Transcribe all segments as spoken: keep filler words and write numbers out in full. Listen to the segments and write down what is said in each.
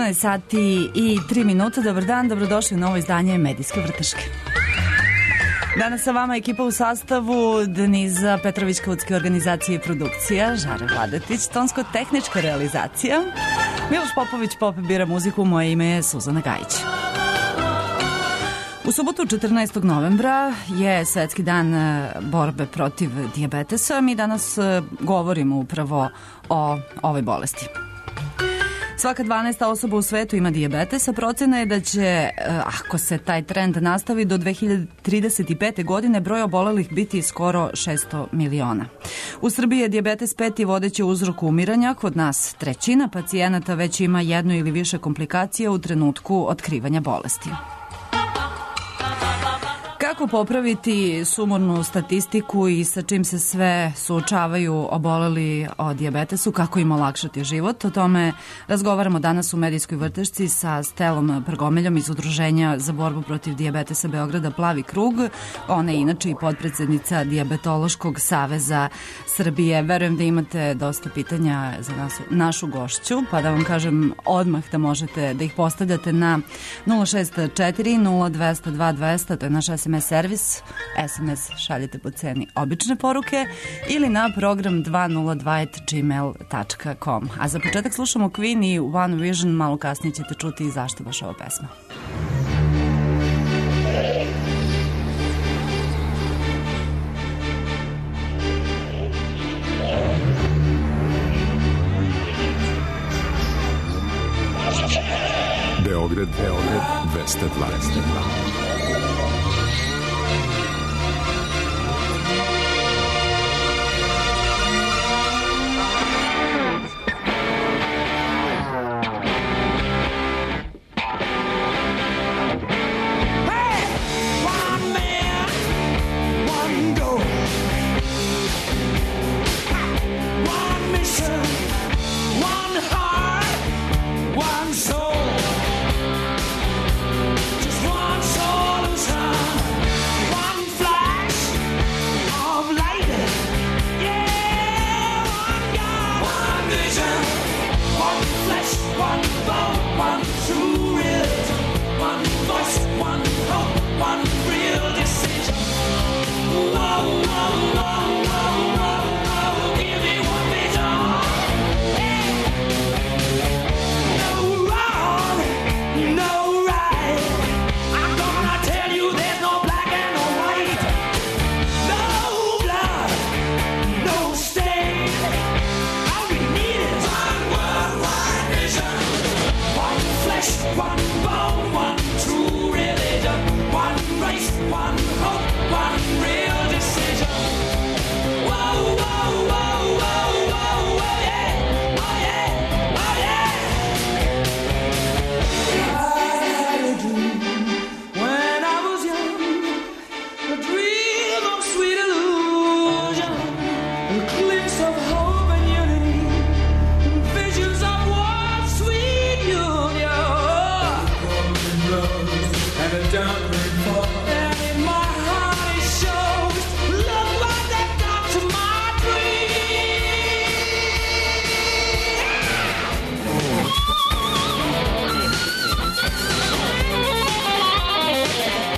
četrnaest sati i tri minuta. Dobar dan, dobrodošli u novo izdanje Medijske vrteške. Danas sa vama ekipa u sastavu Deniza Petrović-Kautske organizacije i produkcija, Žare Vladetić, tonsko-tehnička realizacija, Miloš Popović, Pop bira muziku, moje ime je Suzana Gajić. U subotu četrnaestog novembra je Svetski dan borbe protiv dijabetesa. Mi danas govorimo upravo o ovoj bolesti. Svaka dvanaesta osoba u svetu ima dijabetes, a procena je da će, ako se taj trend nastavi, do dve hiljade trideset pete. godine broj obolelih biti skoro šesto miliona. U Srbiji je dijabetes peti vodeći uzrok umiranja, kod nas trećina pacijenata već ima jednu ili više komplikacija u trenutku otkrivanja bolesti. Kako popraviti sumornu statistiku i sa čim se sve suočavaju oboleli o dijabetesu, kako im olakšati život? O tome razgovaramo danas u Medijskoj vrtešci sa Stelom Prgomeljom iz Udruženja za borbu protiv dijabetesa Beograda Plavi krug. Ona je inače i potpredsednica Dijabetološkog saveza Srbije. Verujem da imate dosta pitanja za nas, našu gošću, pa da vam kažem odmah da možete da ih postavljate na nula šest četiri nula dva nula dva dva nula nula, to je naš es em es servis. es em es šaljete po ceni obične poruke ili na program dva nula dva at gmail tačka com. A za početak slušamo Queen i One Vision, malo kasnije ćete čuti i zašto baš ova pesma. Beograd, Beograd, dvesta dvadeset dva.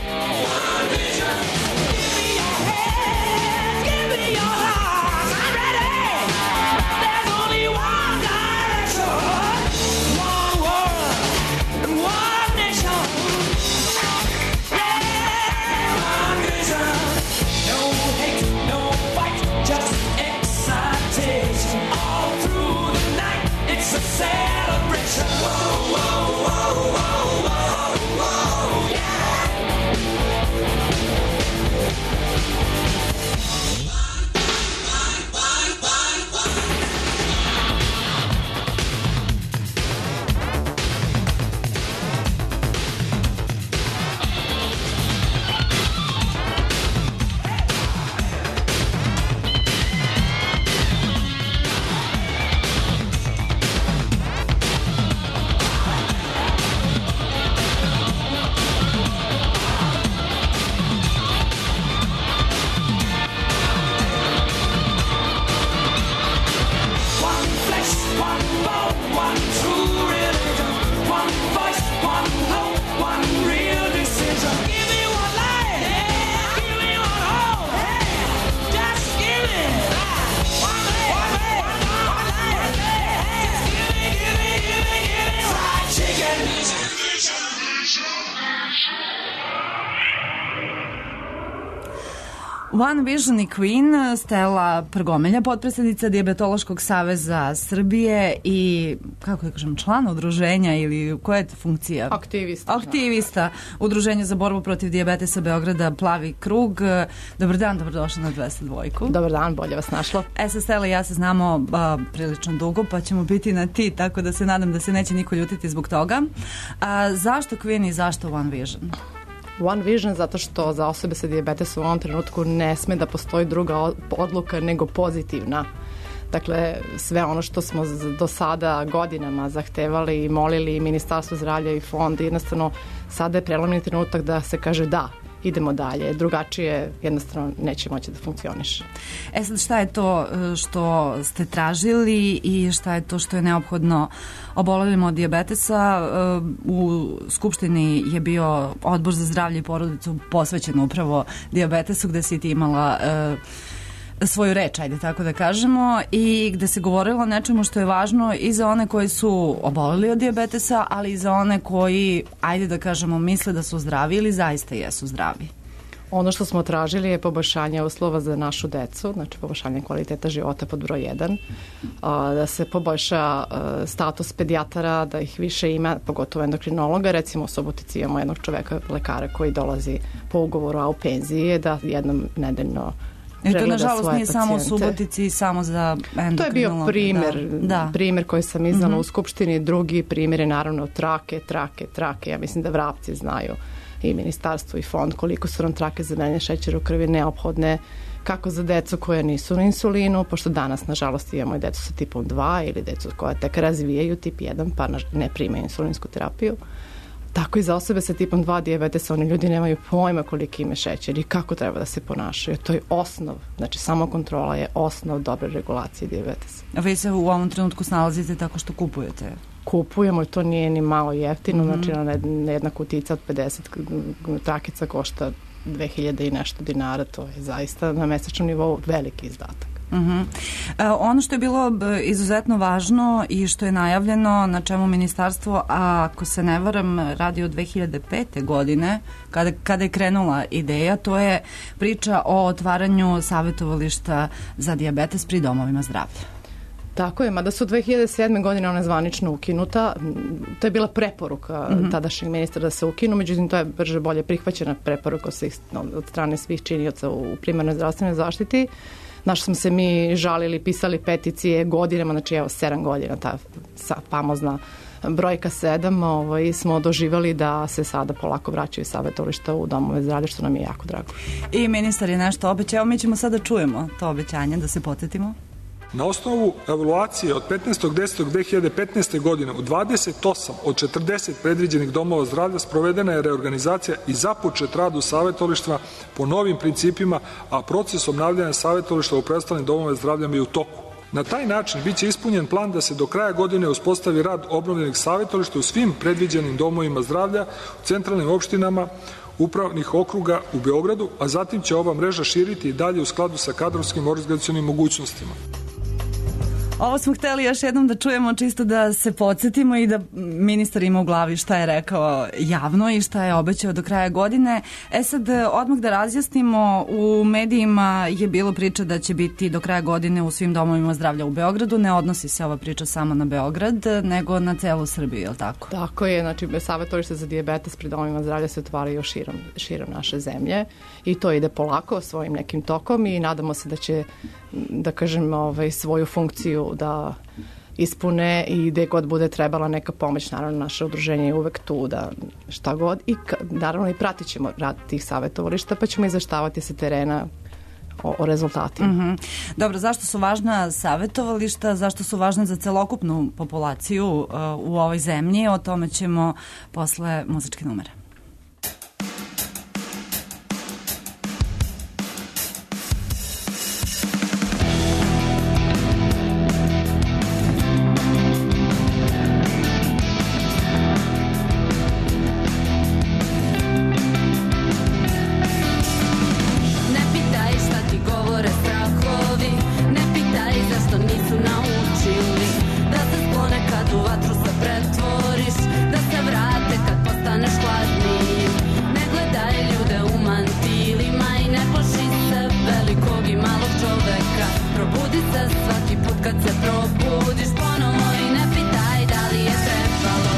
Ready? One Vision i Queen, Stella Prgomelja, potpredsednica Dijabetološkog saveza Srbije i, kako da kažem, član udruženja ili koja je funkcija? Aktivista. Aktivista Udruženja za borbu protiv dijabetesa Beograda Plavi krug. Dobar dan, dobrodošli na dvesta dva. Dobar dan, bolje vas našlo. E, sa Stella i ja se znamo a, prilično dugo, pa ćemo biti na ti, tako da se nadam da se neće niko ljutiti zbog toga. A, zašto Queen i zašto One Vision? One Vision zato što za osobe sa dijabetesom u ovom trenutku ne sme da postoji druga odluka nego pozitivna. Dakle, sve ono što smo do sada godinama zahtevali i molili i Ministarstvo zdravlja i fond, jednostavno sada je prelomni trenutak da se kaže da, idemo dalje, drugačije jednostavno neće moći da funkcioniše. E sad, šta je to što ste tražili i šta je to što je neophodno obolelima od dijabetesa? U Skupštini je bio Odbor za zdravlje i porodicu posvećen upravo dijabetesu, gde si ti imala svoju reč, ajde tako da kažemo, i gde se govorilo o nečemu što je važno i za one koji su oboleli od dijabetesa, ali i za one koji, ajde da kažemo, misle da su zdravi ili zaista jesu zdravi. Ono što smo tražili je poboljšanje uslova za našu decu, znači poboljšanje kvaliteta života pod broj jedan, da se poboljša status pedijatara, da ih više ima, pogotovo endokrinologa. Recimo u Subotici imamo jednog čoveka, lekara koji dolazi po ugovoru, a u penziji je da jednom nedeljno I to nažalost nije samo u Subotici, samo za endokrinologa. To je bio primer, da. primer koji sam iznala mm-hmm. u Skupštini. Drugi primer je naravno trake, trake, trake. Ja mislim da vrapci znaju i ministarstvo i fond koliko su nam trake za menjanje šećera u krvi neophodne, kako za decu koja nisu na insulinu, pošto danas nažalost imamo i decu sa tipom dva ili decu koja tek razvijaju tip jedan pa ne primaju insulinsku terapiju. Tako i za osobe sa tipom dva dijabetesa, oni ljudi nemaju pojma koliki ima šećer i kako treba da se ponašaju. To je osnov, znači samo kontrola je osnov dobre regulacije dijabetesa. A vi se u ovom trenutku snalazite tako što kupujete? Kupujemo i to nije ni malo jeftino, mm-hmm. znači na jedna kutica od pedeset trakica košta dve hiljade i nešto dinara, to je zaista na mesečnom nivou veliki izdatak. Uh-huh. E, ono što je bilo izuzetno važno i što je najavljeno, na čemu ministarstvo, a ako se ne varam, radi od dve hiljade pete godine, kada, kada je krenula ideja, to je priča o otvaranju savjetovališta za dijabetes pri domovima zdravlja. Tako je, mada su dve hiljade sedme godine ona zvanično ukinuta, to je bila preporuka mm-hmm. tadašnjeg ministra da se ukinu, međutim to je brže bolje prihvaćena preporuka od strane svih činioca u primarnoj zdravstvenoj zaštiti. Naš smo se mi žalili, pisali peticije godinama, znači evo sedam godina, ta famozna brojka sedam, ovaj, smo doživali da se sada polako vraćaju savjetovališta u domove zdravlja, što nam je jako drago. I ministar je nešto obećao, mi ćemo sada čujemo to obećanje, da se podsjetimo. Na osnovu evaluacije od petnaestog desetog dve hiljade petnaeste. godine u dvadeset osam od četrdeset predviđenih domova zdravlja sprovedena je reorganizacija i započet rad u savjetovalištima po novim principima, a proces obnavljanja savjetovališta u preostalim domovima zdravlja je u toku. Na taj način biće ispunjen plan da se do kraja godine uspostavi rad obnovljenih savjetovališta u svim predviđenim domovima zdravlja, u centralnim opštinama, upravnih okruga u Beogradu, a zatim će ova mreža širiti i dalje u skladu sa kadrovskim organizacionim mogućnostima. Ovo smo hteli još jednom da čujemo, čisto da se podsjetimo i da ministar ima u glavi šta je rekao javno i šta je obećao do kraja godine. E sad, odmah da razjasnimo, u medijima je bilo priča da će biti do kraja godine u svim domovima zdravlja u Beogradu. Ne odnosi se ova priča samo na Beograd, nego na celu Srbiju, je li tako? Tako je, znači savjetovališta za dijabetes pri domovima zdravlja se otvaraju širom, širom naše zemlje i to ide polako svojim nekim tokom i nadamo se da će, da kažem, ovaj, svoju funkciju da ispune i gde god bude trebala neka pomoć, naravno naše udruženje je uvek tu da šta god i naravno i pratit ćemo rad tih savjetovališta pa ćemo izveštavati sa terena o, o rezultatima. Mm-hmm. Dobro, zašto su važna savjetovališta, zašto su važne za celokupnu populaciju uh, u ovoj zemlji, o tome ćemo posle muzičke numere. Da se ponekad u vatru se pretvoriš, da se vrate kad postaneš hlad. Probudi se svaki put kad se probudiš ponovo i ne pitaj da li je trebalo.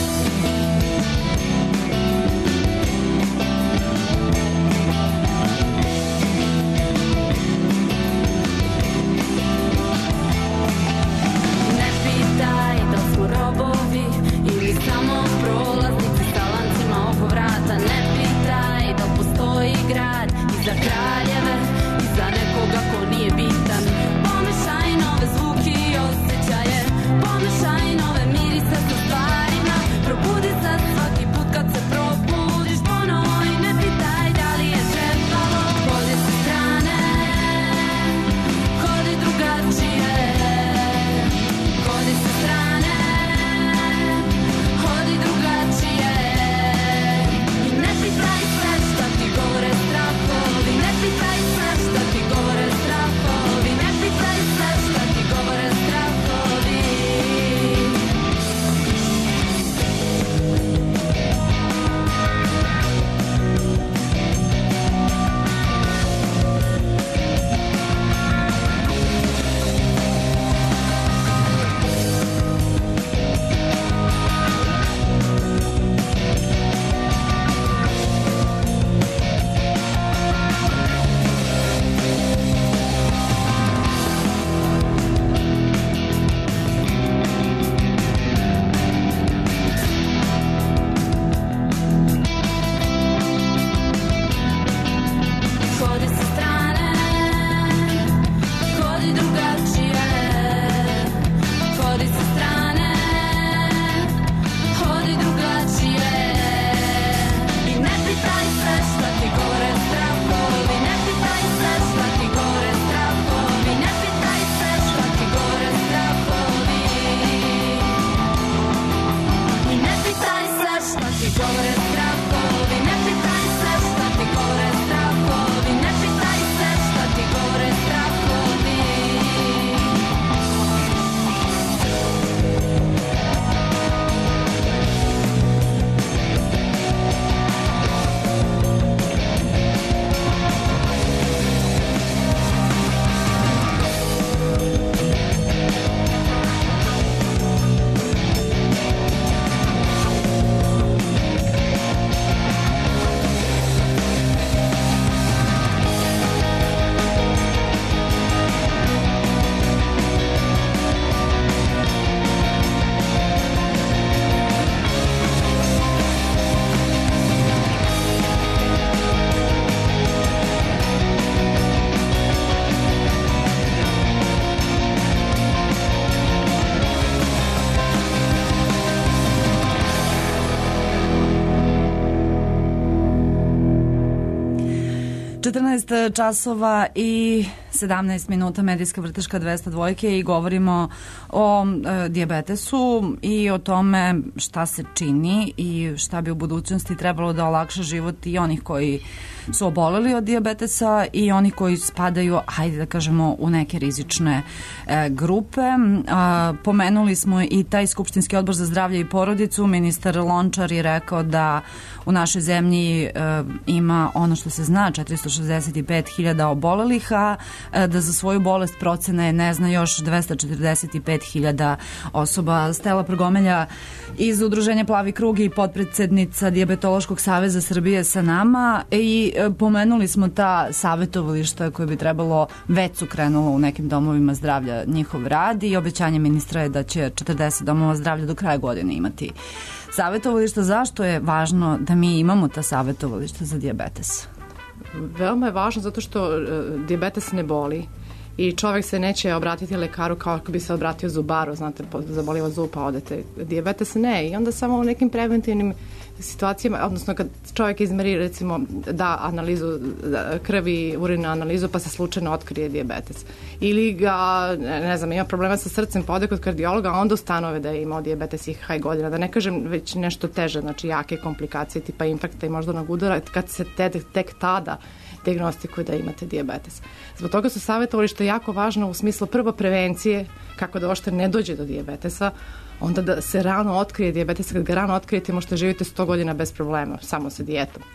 Ne pitaj da smo robovi ili samo prolaznici sa lancima oko vrata. Ne pitaj da postoji grad iza kraljeve, iza nekoga ko nije bitan. Pomešaj nove zvuki i osjećaje, pomešaj nove mirise sa stvarima. Probudi se svaki put kad se probudiš ponovo i ne pitaj da li je trebalo. Hodi sa strane, hodi drugačije. Hodi sa strane, hodi drugačije. I ne pitaj sve šta ti govore strahovi, ne pitaj sve šta ti govore strahovi, ne pitaj sve šta ti govore strahovi. Hodi sa strane, hodi drugačije. Hodi sa strane, hodi drugačije. I ne pitaj sve šta ti govore strahovi, ne pitaj sve šta ti govore strahovi, ne pitaj sve šta ti govore strahovi. I ne pitaj sve šta ti govore strahovi, ne pitaj sve šta ti govore strahovi, ne pitaj sve šta ti govore strahovi. četrnaest časova i sedamnaest minuta, medijska vrteška dvesta dva i govorimo o e, dijabetesu i o tome šta se čini i šta bi u budućnosti trebalo da olakša život i onih koji su oboleli od dijabetesa i oni koji spadaju, hajde da kažemo, u neke rizične e, grupe. A, pomenuli smo i taj Skupštinski odbor za zdravlje i porodicu. Ministar Lončar je rekao da u našoj zemlji e, ima ono što se zna, četiristo šezdeset pet hiljada obolelih, a e, da za svoju bolest procene ne zna još dvesta četrdeset pet hiljada osoba. Stela Prgomelja iz Udruženja Plavi krug i potpredsednica Dijabetološkog saveza Srbije sa nama i e, pomenuli smo ta savetovališta koje bi trebalo, već su krenulo u nekim domovima zdravlja njihov rad i obećanje ministra je da će četrdeset domova zdravlja do kraja godine imati savetovališta. Zašto je važno da mi imamo ta savetovališta za dijabetes? Veoma je važno zato što uh, dijabetes ne boli i čovjek se neće obratiti lekaru kao ako bi se obratio zubaru, znate, zaboliva zub pa odete. Dijabetes ne, i onda samo u nekim preventivnim situacijama, odnosno kad čovjek izmeri, recimo, da analizu da, krvi, urinnu analizu, pa se slučajno otkrije dijabetes. Ili ga, ne znam, ima problema sa srcem, pa ode kod kardiologa, a onda ustanove da je imao dijabetes i haj godina. Da ne kažem već nešto teže, znači jake komplikacije tipa infarkta i moždanog udara, kad se te, tek tada dijagnostikuje da imate dijabetes. Zbog toga su savjetovališta jako važno u smislu prvo prevencije, kako da uopšte ne dođe do dijabetesa, onda da se rano otkrije dijabetes. Kad ga rano otkrijete, možete živjeti sto godina bez problema, samo sa dijetom.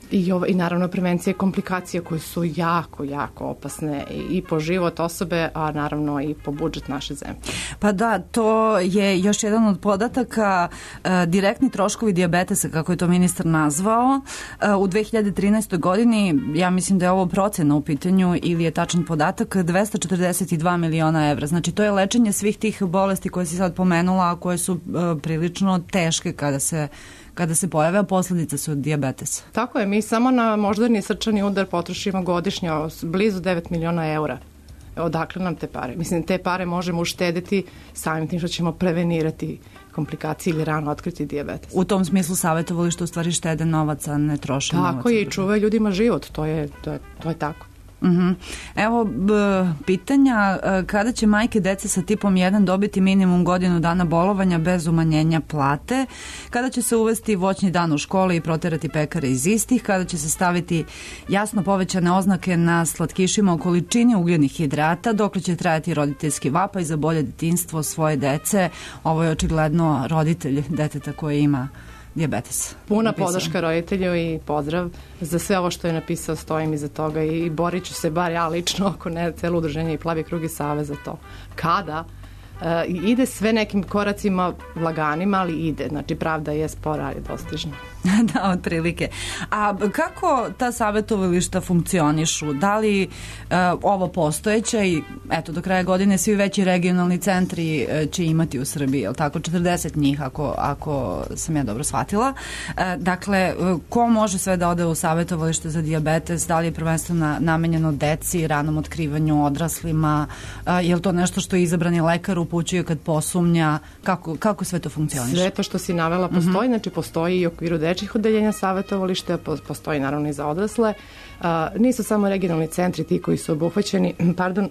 I, ovo, I naravno prevencije komplikacije koje su jako, jako opasne i, i po život osobe, a naravno i po budžet naše zemlje. Pa da, to je još jedan od podataka, e, direktni troškovi dijabetesa, kako je to ministar nazvao. E, u dve hiljade trinaestoj godini, ja mislim da je ovo procena u pitanju ili je tačan podatak, dvesta četrdeset dva miliona evra. Znači to je lečenje svih tih bolesti koje si sad pomenula, a koje su e, prilično teške kada se kada se pojave, a posledice su od dijabetesa. Tako je, mi samo na moždani srčani udar potrošimo godišnje blizu devet miliona eura. Odakle nam te pare? Mislim, te pare možemo uštediti samim tim što ćemo prevenirati komplikacije ili rano otkriti dijabetes. U tom smislu savjetovali što u stvari štede novac, a ne troše novac. Tako je, i čuvaju ljudima život, to je, to je, to je tako. Uh-huh. Evo b, pitanja, kada će majke dece sa tipom jedan dobiti minimum godinu dana bolovanja bez umanjenja plate, kada će se uvesti voćni dan u školi i proterati pekare iz istih, kada će se staviti jasno povećane oznake na slatkišima o količini ugljenih hidrata, dokle će trajati roditeljski vapaj za bolje detinjstvo svoje dece. Ovo je očigledno roditelj deteta koje ima dijabetes. Puna podrška roditelju i pozdrav za sve ovo što je napisao, stojim iza toga i borit ću se, bar ja lično, ako ne celo udruženje i Plavi krug i Savez za to. Kada? E, ide sve nekim koracima laganima, ali ide. Znači, pravda je spora, ali dostižna. Da, otprilike. A kako ta savjetovališta funkcionišu? Da li e, ovo postojeće i eto, do kraja godine svi veći regionalni centri e, će imati u Srbiji, je li tako? četrdeset njih, ako, ako sam ja dobro shvatila. E, dakle, ko može sve da ode u savjetovalište za dijabetes? Da li je prvenstveno namenjeno deci, ranom otkrivanju, odraslima? E, je li to nešto što je izabrani lekar upućuje kad posumnja? Kako, kako sve to funkcioniše? Sve to što si navela postoji, mm-hmm. znači postoji i u okviru dečjih odeljenja savjetovališta, postoji naravno i za odrasle. A, nisu samo regionalni centri ti koji su obuhvaćeni, pardon,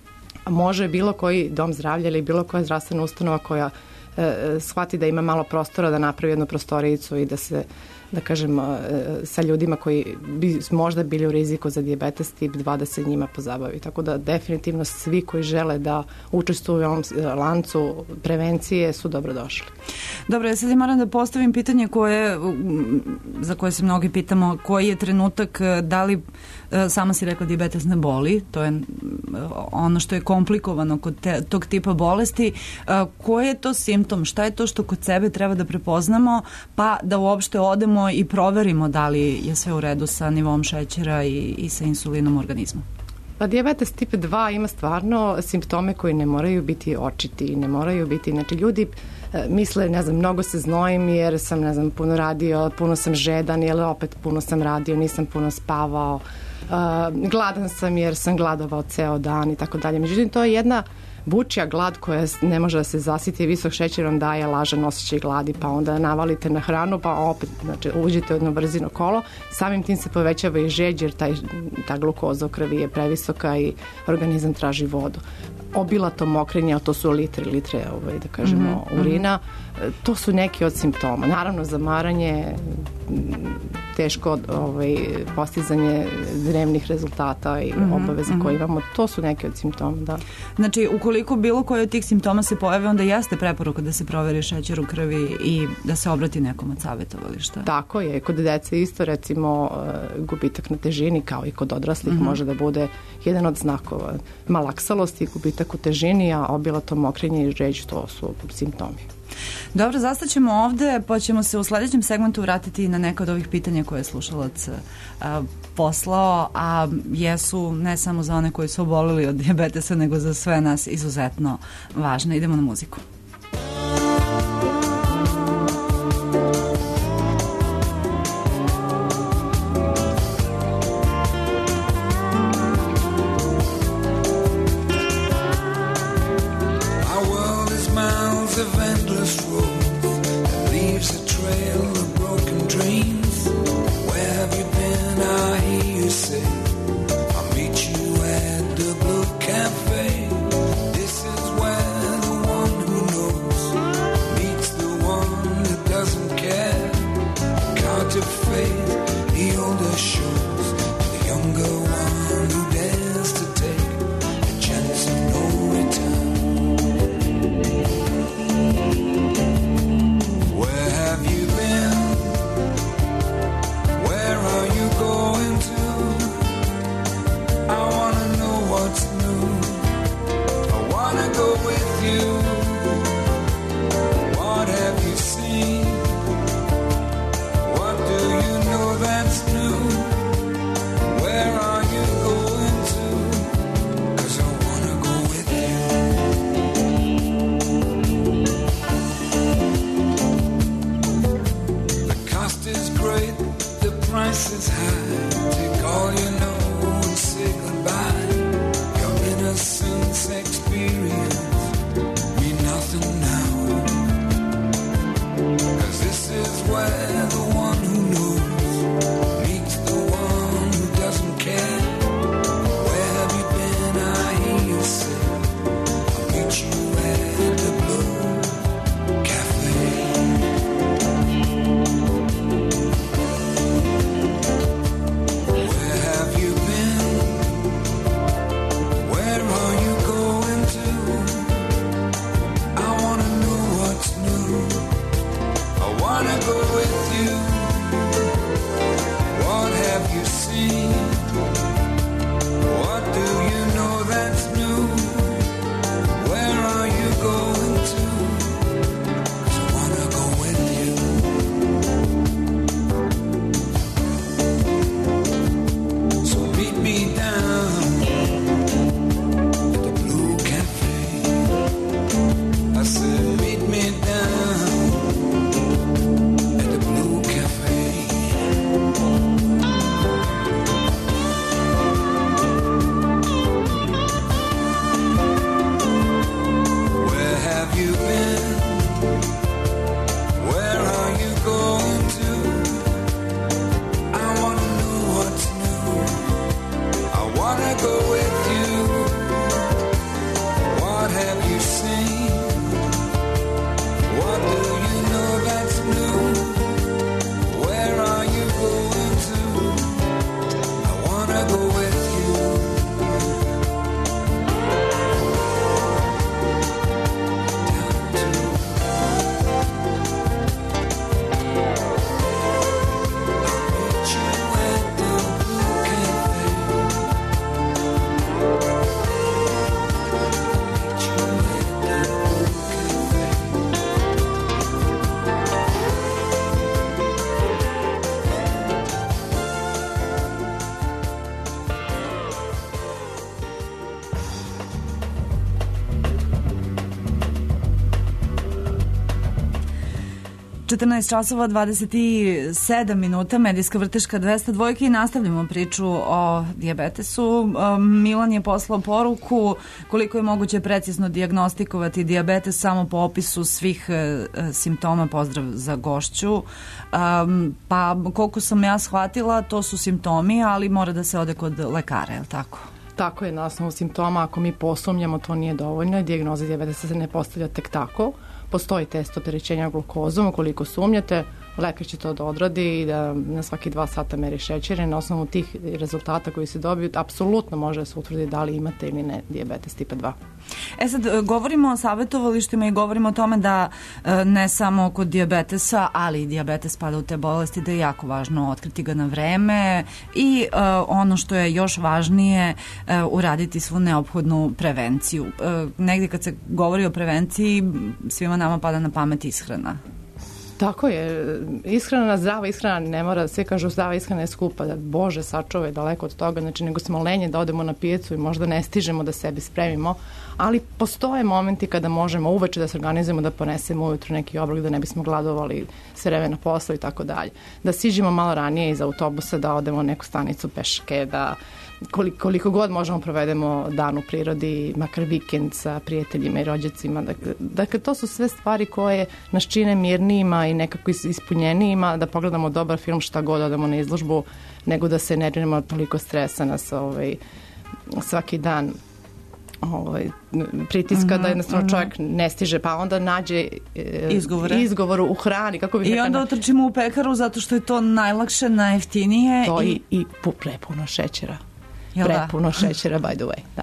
može bilo koji dom zdravlja ili bilo koja zdravstvena ustanova koja e, shvati da ima malo prostora da napravi jednu prostorijicu i da se, da kažem, e, sa ljudima koji bi možda bili u riziku za dijabetes tip dva da se njima pozabavi. Tako da definitivno svi koji žele da učestvuju u ovom lancu prevencije su dobrodošli. Dobro, ja sad moram da postavim pitanje koje, za koje se mnogi pitamo, koji je trenutak, da li, sama si rekla, dijabetes ne boli, to je ono što je komplikovano kod te, tog tipa bolesti, koji je to simptom, šta je to što kod sebe treba da prepoznamo, pa da uopšte odemo i proverimo da li je sve u redu sa nivom šećera i, i sa insulinom u organizmu? Pa dijabetes tip dva ima stvarno simptome koji ne moraju biti očiti, ne moraju biti, znači ljudi misle, ne znam, mnogo se znojim jer sam, ne znam, puno radio, puno sam žedan, jer opet puno sam radio, nisam puno spavao, uh, gladan sam jer sam gladovao ceo dan i tako dalje. Međutim, to je jedna bučija glad koja ne može da se zasiti, visok šećer vam daje lažan osjećaj gladi, pa onda navalite na hranu, pa opet, znači, uđete u jedno brzino kolo, samim tim se povećava i žeđ jer taj, ta glukoza u krvi je previsoka i organizam traži vodu. Obilato mokrenje, to su litre, litre, ovaj, da kažemo, mm-hmm. urina, to su neki od simptoma. Naravno, zamaranje, teško ovaj, postizanje dnevnih rezultata i mm-hmm. obaveza mm-hmm. koje imamo, to su neki od simptoma, da. Znači, ukoliko bilo koji od tih simptoma se pojave, onda jeste preporuka da se proveri šećer u krvi i da se obrati nekom od savjetovališta. Tako je, kod dece isto, recimo, gubitak na težini, kao i kod odraslih, mm-hmm. može da bude jedan od znakova. Malaksalost i gubitak u težini, a obilato mokrenje i žeđ, to su simptomi. Dobro, zastaćemo ovde, pa ćemo se u sledećem segmentu vratiti na neka od ovih pitanja koje je slušalac a, poslao, a jesu ne samo za one koji su oboleli od dijabetesa, nego za sve nas izuzetno važne. Idemo na muziku. innocence experience mean nothing now. 'Cause this is where the one who knows meets the one who doesn't care. Where have you been? I hear you say, I'll meet you at the Blue Cafe. Where have you been? Where are you going to? I wanna know what's new. I wanna go with you. What have you seen? What do you know that's new? Where are you going to? 'Cause I wanna go with you. So meet me down at the Blue Cafe. I said meet me down at the Blue Cafe. Where have you been? Where are you going to? I wanna know what's new. I wanna go with you. What have you seen? What do you know that's new? Where are you going to? I wanna go with you. Meet you at the Blue Cafe. Meet you at the Blue Cafe. četrnaest časova dvadeset sedam minuta, medijska vrteška dvesta dva i nastavljamo priču o dijabetesu. Milan je poslao poruku koliko je moguće precizno dijagnostikovati dijabetes samo po opisu svih simptoma. Pozdrav za gošću. Pa koliko sam ja shvatila, to su simptomi, ali mora da se ode kod lekara, je li tako? Tako je, na osnovu simptoma, ako mi posumnjamo, to nije dovoljno. Dijagnoza dijabetesa se ne postavlja tek tako. Postoji test opterećenja glukozom, ukoliko sumnjate, lekar će to da odradi i da na svaki dva sata meri šećer i na osnovu tih rezultata koji se dobiju, apsolutno može da se utvrdi da li imate ili ne dijabetes tipa dva. E sad, govorimo o savjetovalištima i govorimo o tome da ne samo kod dijabetesa, ali i dijabetes spada u te bolesti, da je jako važno otkriti ga na vreme i uh, ono što je još važnije, uh, uraditi svu neophodnu prevenciju. Uh, negdje kad se govori o prevenciji, svima nama pada na pamet ishrana. Tako je, ishrana, zdrava ishrana ne mora, svi kažu zdrava ishrana je skupa, da Bože sačuvaj, daleko od toga, znači nego smo lenje da odemo na pijacu i možda ne stižemo da sebi spremimo, ali postoje momenti kada možemo uveče da se organizujemo, da ponesemo ujutru neki obrok, da ne bismo gladovali sve vreme na poslu i tako dalje, da siđemo malo ranije iz autobusa, da odemo neku stanicu peške, da koliko, koliko god možemo provedemo dan u prirodi, makar vikend sa prijateljima i rođacima. Dakle, dakle, to su sve stvari koje nas čine mirnijima i nekako ispunjenijima, da pogledamo dobar film, šta god odemo na izložbu, nego da se nerviramo toliko stresa nas ovaj, svaki dan ovaj, pritiska, mm-hmm, da jednostavno čovjek ne stiže, pa onda nađe e, izgovor u hrani. Kako bi I onda otrčimo u pekaru zato što je to najlakše, najjeftinije. To i, i prepuno šećera. Jel prepuno da? šećera, by the way, da.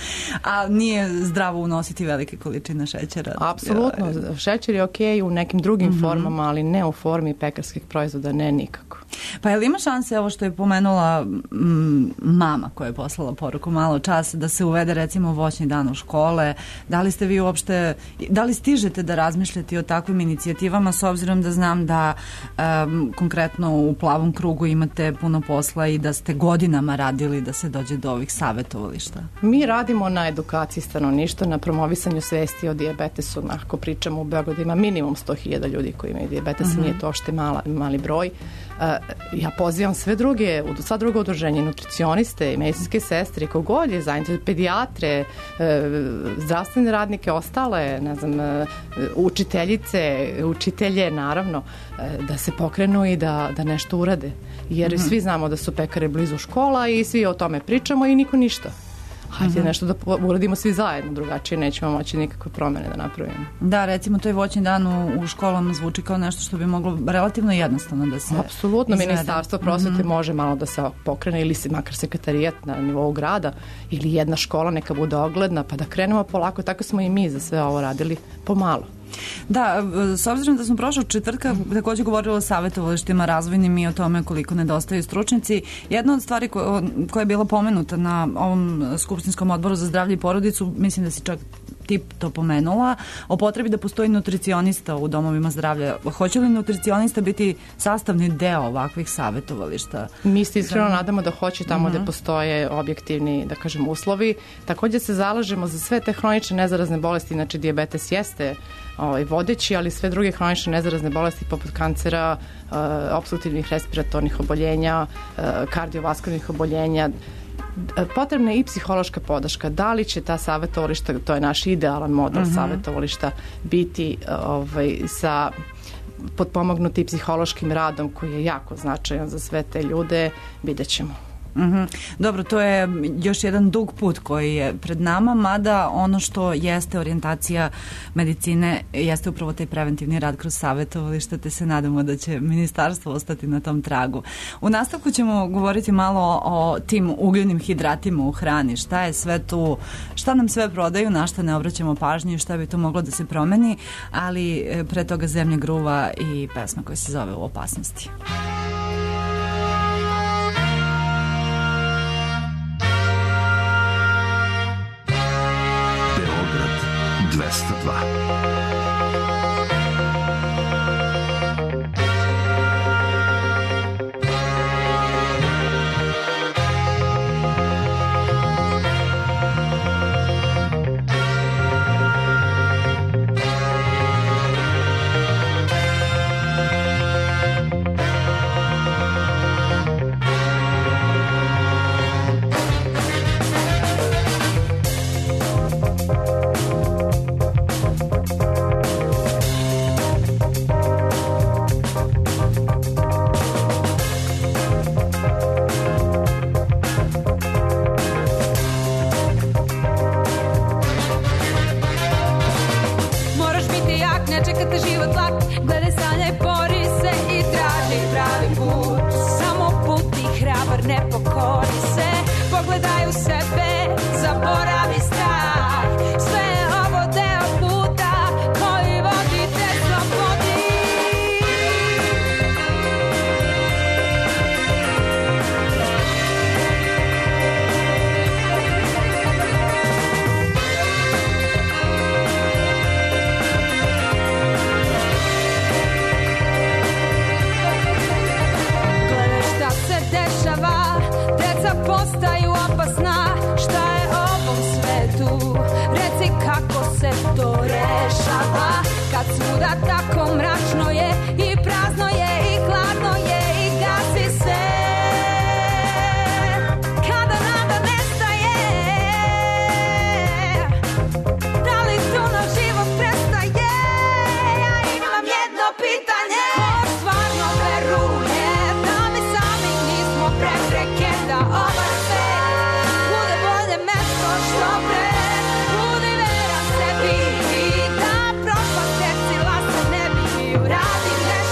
A nije zdravo unositi velike količine šećera? Apsolutno, šećer je okej u nekim drugim mm-hmm. formama, ali ne u formi pekarskih proizvoda, ne nikako. Pa je li ima šanse, ovo što je pomenula m, mama koja je poslala poruku malo čas, da se uvede recimo voćni dan u škole? Da li ste vi uopšte, da li stižete da razmišljate o takvim inicijativama, s obzirom da znam da um, konkretno u Plavom krugu imate puno posla i da ste godinama radili da se dođe do ovih savjetovališta? Mi radimo na edukaciji stanovništva, na promovisanju svesti o dijabetesu. Ako pričamo u Beogradu ima minimum sto hiljada ljudi koji imaju dijabetes, uh-huh. nije to ošte mala, mali broj. ja pozivam sve druge, sva druga udruženja, nutricioniste, medicinske sestre, kogod je zainteresovan, pedijatre, zdravstvene radnike, ostale, ne znam, učiteljice, učitelje, naravno, da se pokrenu i da, da nešto urade. Jer mm-hmm. svi znamo da su pekare blizu škola i svi o tome pričamo i niko ništa. Hajde mm-hmm. nešto da uradimo svi zajedno, drugačije nećemo moći nikakve promene da napravimo. Da, recimo to je voćni dan u, u školama zvuči kao nešto što bi moglo relativno jednostavno da se Apsolutno, izvede. Ministarstvo prosvete mm-hmm. može malo da se pokrene ili se makar sekretarijat na nivou grada ili jedna škola neka bude ogledna pa da krenemo polako, tako smo i mi za sve ovo radili pomalo. Da, s obzirom da smo prošlog četvrtka također govorili o savjetovalištima razvojnim i o tome koliko nedostaju stručnjaci, jedna od stvari ko, koja je bila pomenuta na ovom skupštinskom odboru za zdravlje i porodicu, mislim da si čak ti to pomenula, o potrebi da postoji nutricionista u domovima zdravlja. Hoće li nutricionista biti sastavni deo ovakvih savjetovališta? Mi se iskreno da. nadamo da hoće tamo uh-huh. gde postoje objektivni, da kažem, uslovi. Također se zalažemo za sve te hronične nezarazne bolesti, znači dijabetes jeste ovaj, vodeći, ali sve druge hronične nezarazne bolesti poput kancera, uh, opstruktivnih respiratornih oboljenja, uh, kardiovaskularnih oboljenja, potrebna je i psihološka podrška. Da li će ta savjetovališta, to je naš idealan model uh-huh. savjetovališta, biti ovaj, sa potpomognuti psihološkim radom koji je jako značajan za sve te ljude, vidjet ćemo. Mm-hmm. Dobro, to je još jedan dug put koji je pred nama, mada ono što jeste orijentacija medicine jeste upravo taj preventivni rad kroz savjetovališta, te se nadamo da će ministarstvo ostati na tom tragu. U nastavku ćemo govoriti malo o tim ugljenim hidratima u hrani, šta je sve tu, šta nam sve prodaju, na šta ne obraćamo pažnju i šta bi to moglo da se promeni, ali pre toga Zemlja gruva i pesma koja se zove U opasnosti. dvesta dva. Radi nešto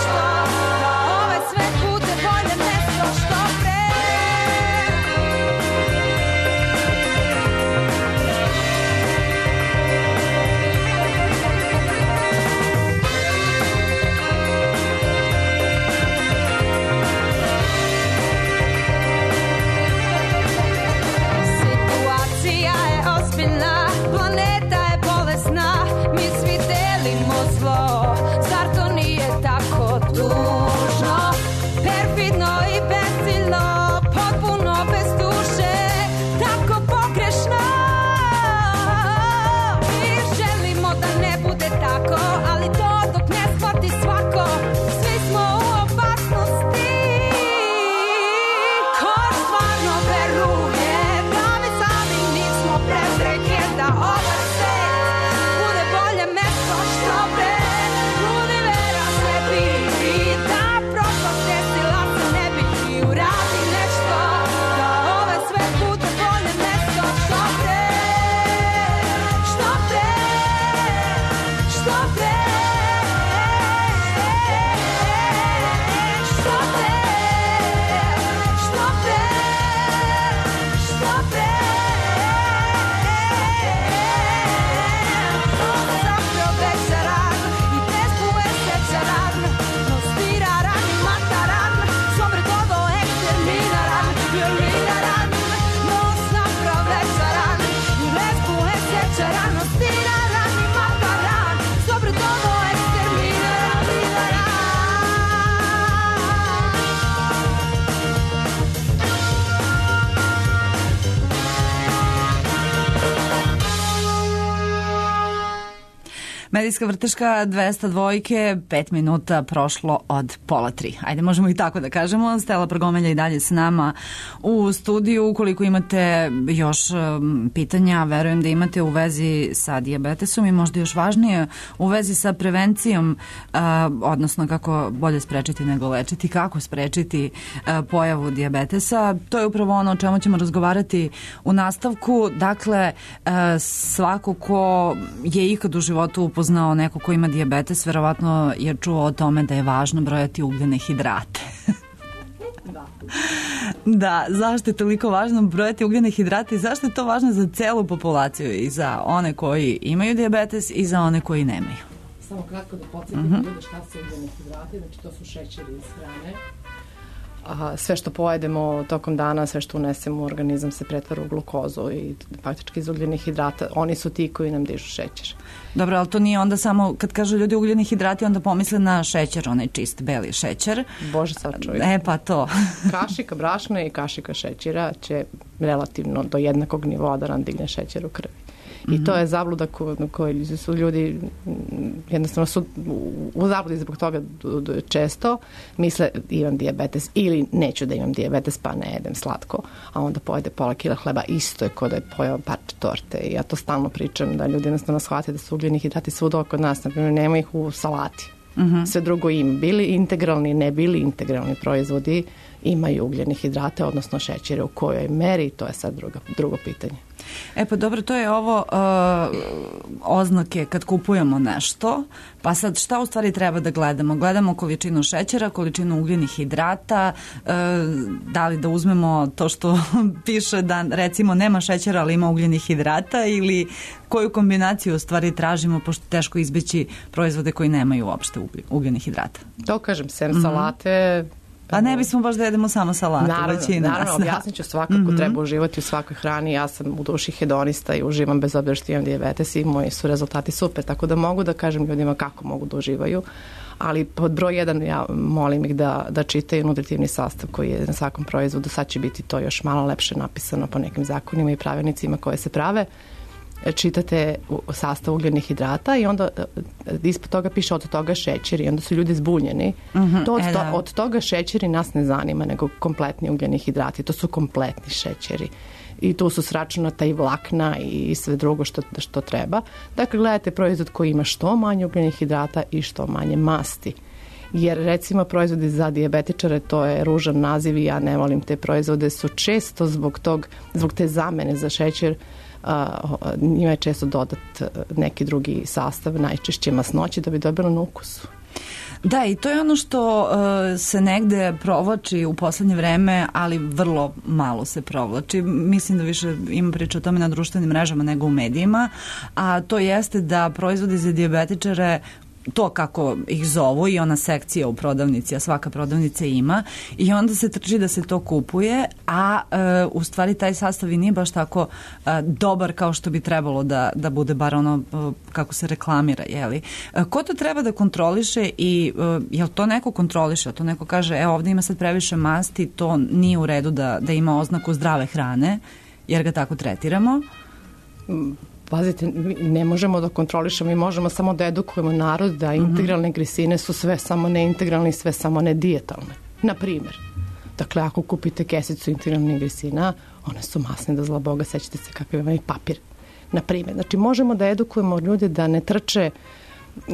Medijska vrteška dvesta dvojke, pet minuta prošlo od pola tri. Ajde, možemo i tako da kažemo. Stela Prgomelja i dalje s nama u studiju. Ukoliko imate još um, pitanja, verujem da imate u vezi sa dijabetesom i možda još važnije u vezi sa prevencijom, uh, odnosno kako bolje sprečiti nego lečiti, kako sprečiti uh, pojavu dijabetesa. To je upravo ono o čemu ćemo razgovarati u nastavku. Dakle, uh, svako ko je ikad u životu upoznao neko ko ima dijabetes, verovatno je čuo o tome da je važno brojati ugljene hidrate. Da. Da, zašto je toliko važno brojati ugljene hidrate i zašto je to važno za celu populaciju i za one koji imaju dijabetes i za one koji nemaju? Samo kratko da podsjetimo mm-hmm. ljude šta su ugljene hidrati, znači to su šećeri iz hrane. A, sve što pojedemo tokom dana, sve što unesemo u organizam se pretvara u glukozu i faktički iz ugljenih hidrata, oni su ti koji nam dižu šećer. Dobro, ali to nije onda samo, kad kažu ljudi ugljeni hidrati, onda pomisle na šećer, onaj čist beli šećer. Bože sačuvaj. E pa to. Kašika brašna i kašika šećera će relativno do jednakog nivoa da nam digne šećer u krvi. I mm-hmm. to je zabluda koju ko su ljudi jednostavno su u zabludi zbog toga često misle imam dijabetes ili neću da imam dijabetes pa ne jedem slatko, a onda pojede pola kila hleba, isto je kao da je pojeo parče torte. I ja to stalno pričam da ljudi jednostavno shvate da su ugljeni hidrati svuda oko nas, naprimjer nema ih u salati. Mm-hmm. Sve drugo im, bili integralni, ne bili integralni proizvodi imaju ugljene hidrate, odnosno šećere, u kojoj meri, to je sad drugo, drugo pitanje. E pa dobro, to je ovo uh, oznake kad kupujemo nešto, pa sad šta u stvari treba da gledamo? Gledamo količinu šećera, količinu ugljenih hidrata, uh, da li da uzmemo to što piše da recimo nema šećera ali ima ugljenih hidrata ili koju kombinaciju u stvari tražimo, pošto teško izbeći proizvode koji nemaju uopšte ugljenih hidrata? To kažem, sem mm-hmm. salate. Pa ne bismo baš da jedemo samo salatu. Naravno, većina naravno nas, objasnit ću svakako, mm-hmm. treba uživati u svakoj hrani. Ja sam u duši hedonista i uživam bez obzira što imam dijabetes i moji su rezultati super, tako da mogu da kažem ljudima kako mogu da uživaju. Ali pod broj jedan ja molim ih da, da čitaju nutritivni sastav koji je na svakom proizvodu. Sad će biti to još malo lepše napisano po nekim zakonima i pravilnicima koje se prave. Čitate sastav ugljenih hidrata i onda ispod toga piše od toga šećer i onda su ljudi zbunjeni. Mm-hmm, to od, to, od toga šećeri nas ne zanima, nego kompletni ugljeni hidrati. To su kompletni šećeri. I tu su sračunata i vlakna i sve drugo što, što treba. Dakle, gledajte proizvod koji ima što manje ugljenih hidrata i što manje masti. Jer recimo proizvodi za dijabetičare, to je ružan naziv i ja ne volim te proizvode, su često zbog tog, zbog te zamene za šećer, Uh, njima je često dodat neki drugi sastav, najčešće masnoće da bi dobilo na ukusu. Da, i to je ono što uh, se negde provlači u poslednje vreme, ali vrlo malo se provlači. Mislim da više ima priča o tome na društvenim mrežama nego u medijima, a to jeste da proizvodi za dijabetičare, to kako ih zovu i ona sekcija u prodavnici, a svaka prodavnica ima, i onda se trči da se to kupuje, a e, u stvari taj sastav i nije baš tako e, dobar kao što bi trebalo da, da bude, bar ono e, kako se reklamira, jeli? E, ko to treba da kontroliše i e, jel to neko kontroliše? To neko kaže, e ovdje ima sad previše masti, to nije u redu da, da ima oznaku zdrave hrane, jer ga tako tretiramo? Mm. Pazite, ne možemo da kontrolišemo, mi možemo samo da edukujemo narod da integralne glisine su sve samo neintegralne i sve samo ne dijetalne. Na primjer, dakle, ako kupite kesicu integralnih glisina, one su masne da zla Boga, sećate se kakav je papir. Na primjer, znači možemo da edukujemo ljude da ne trče uh,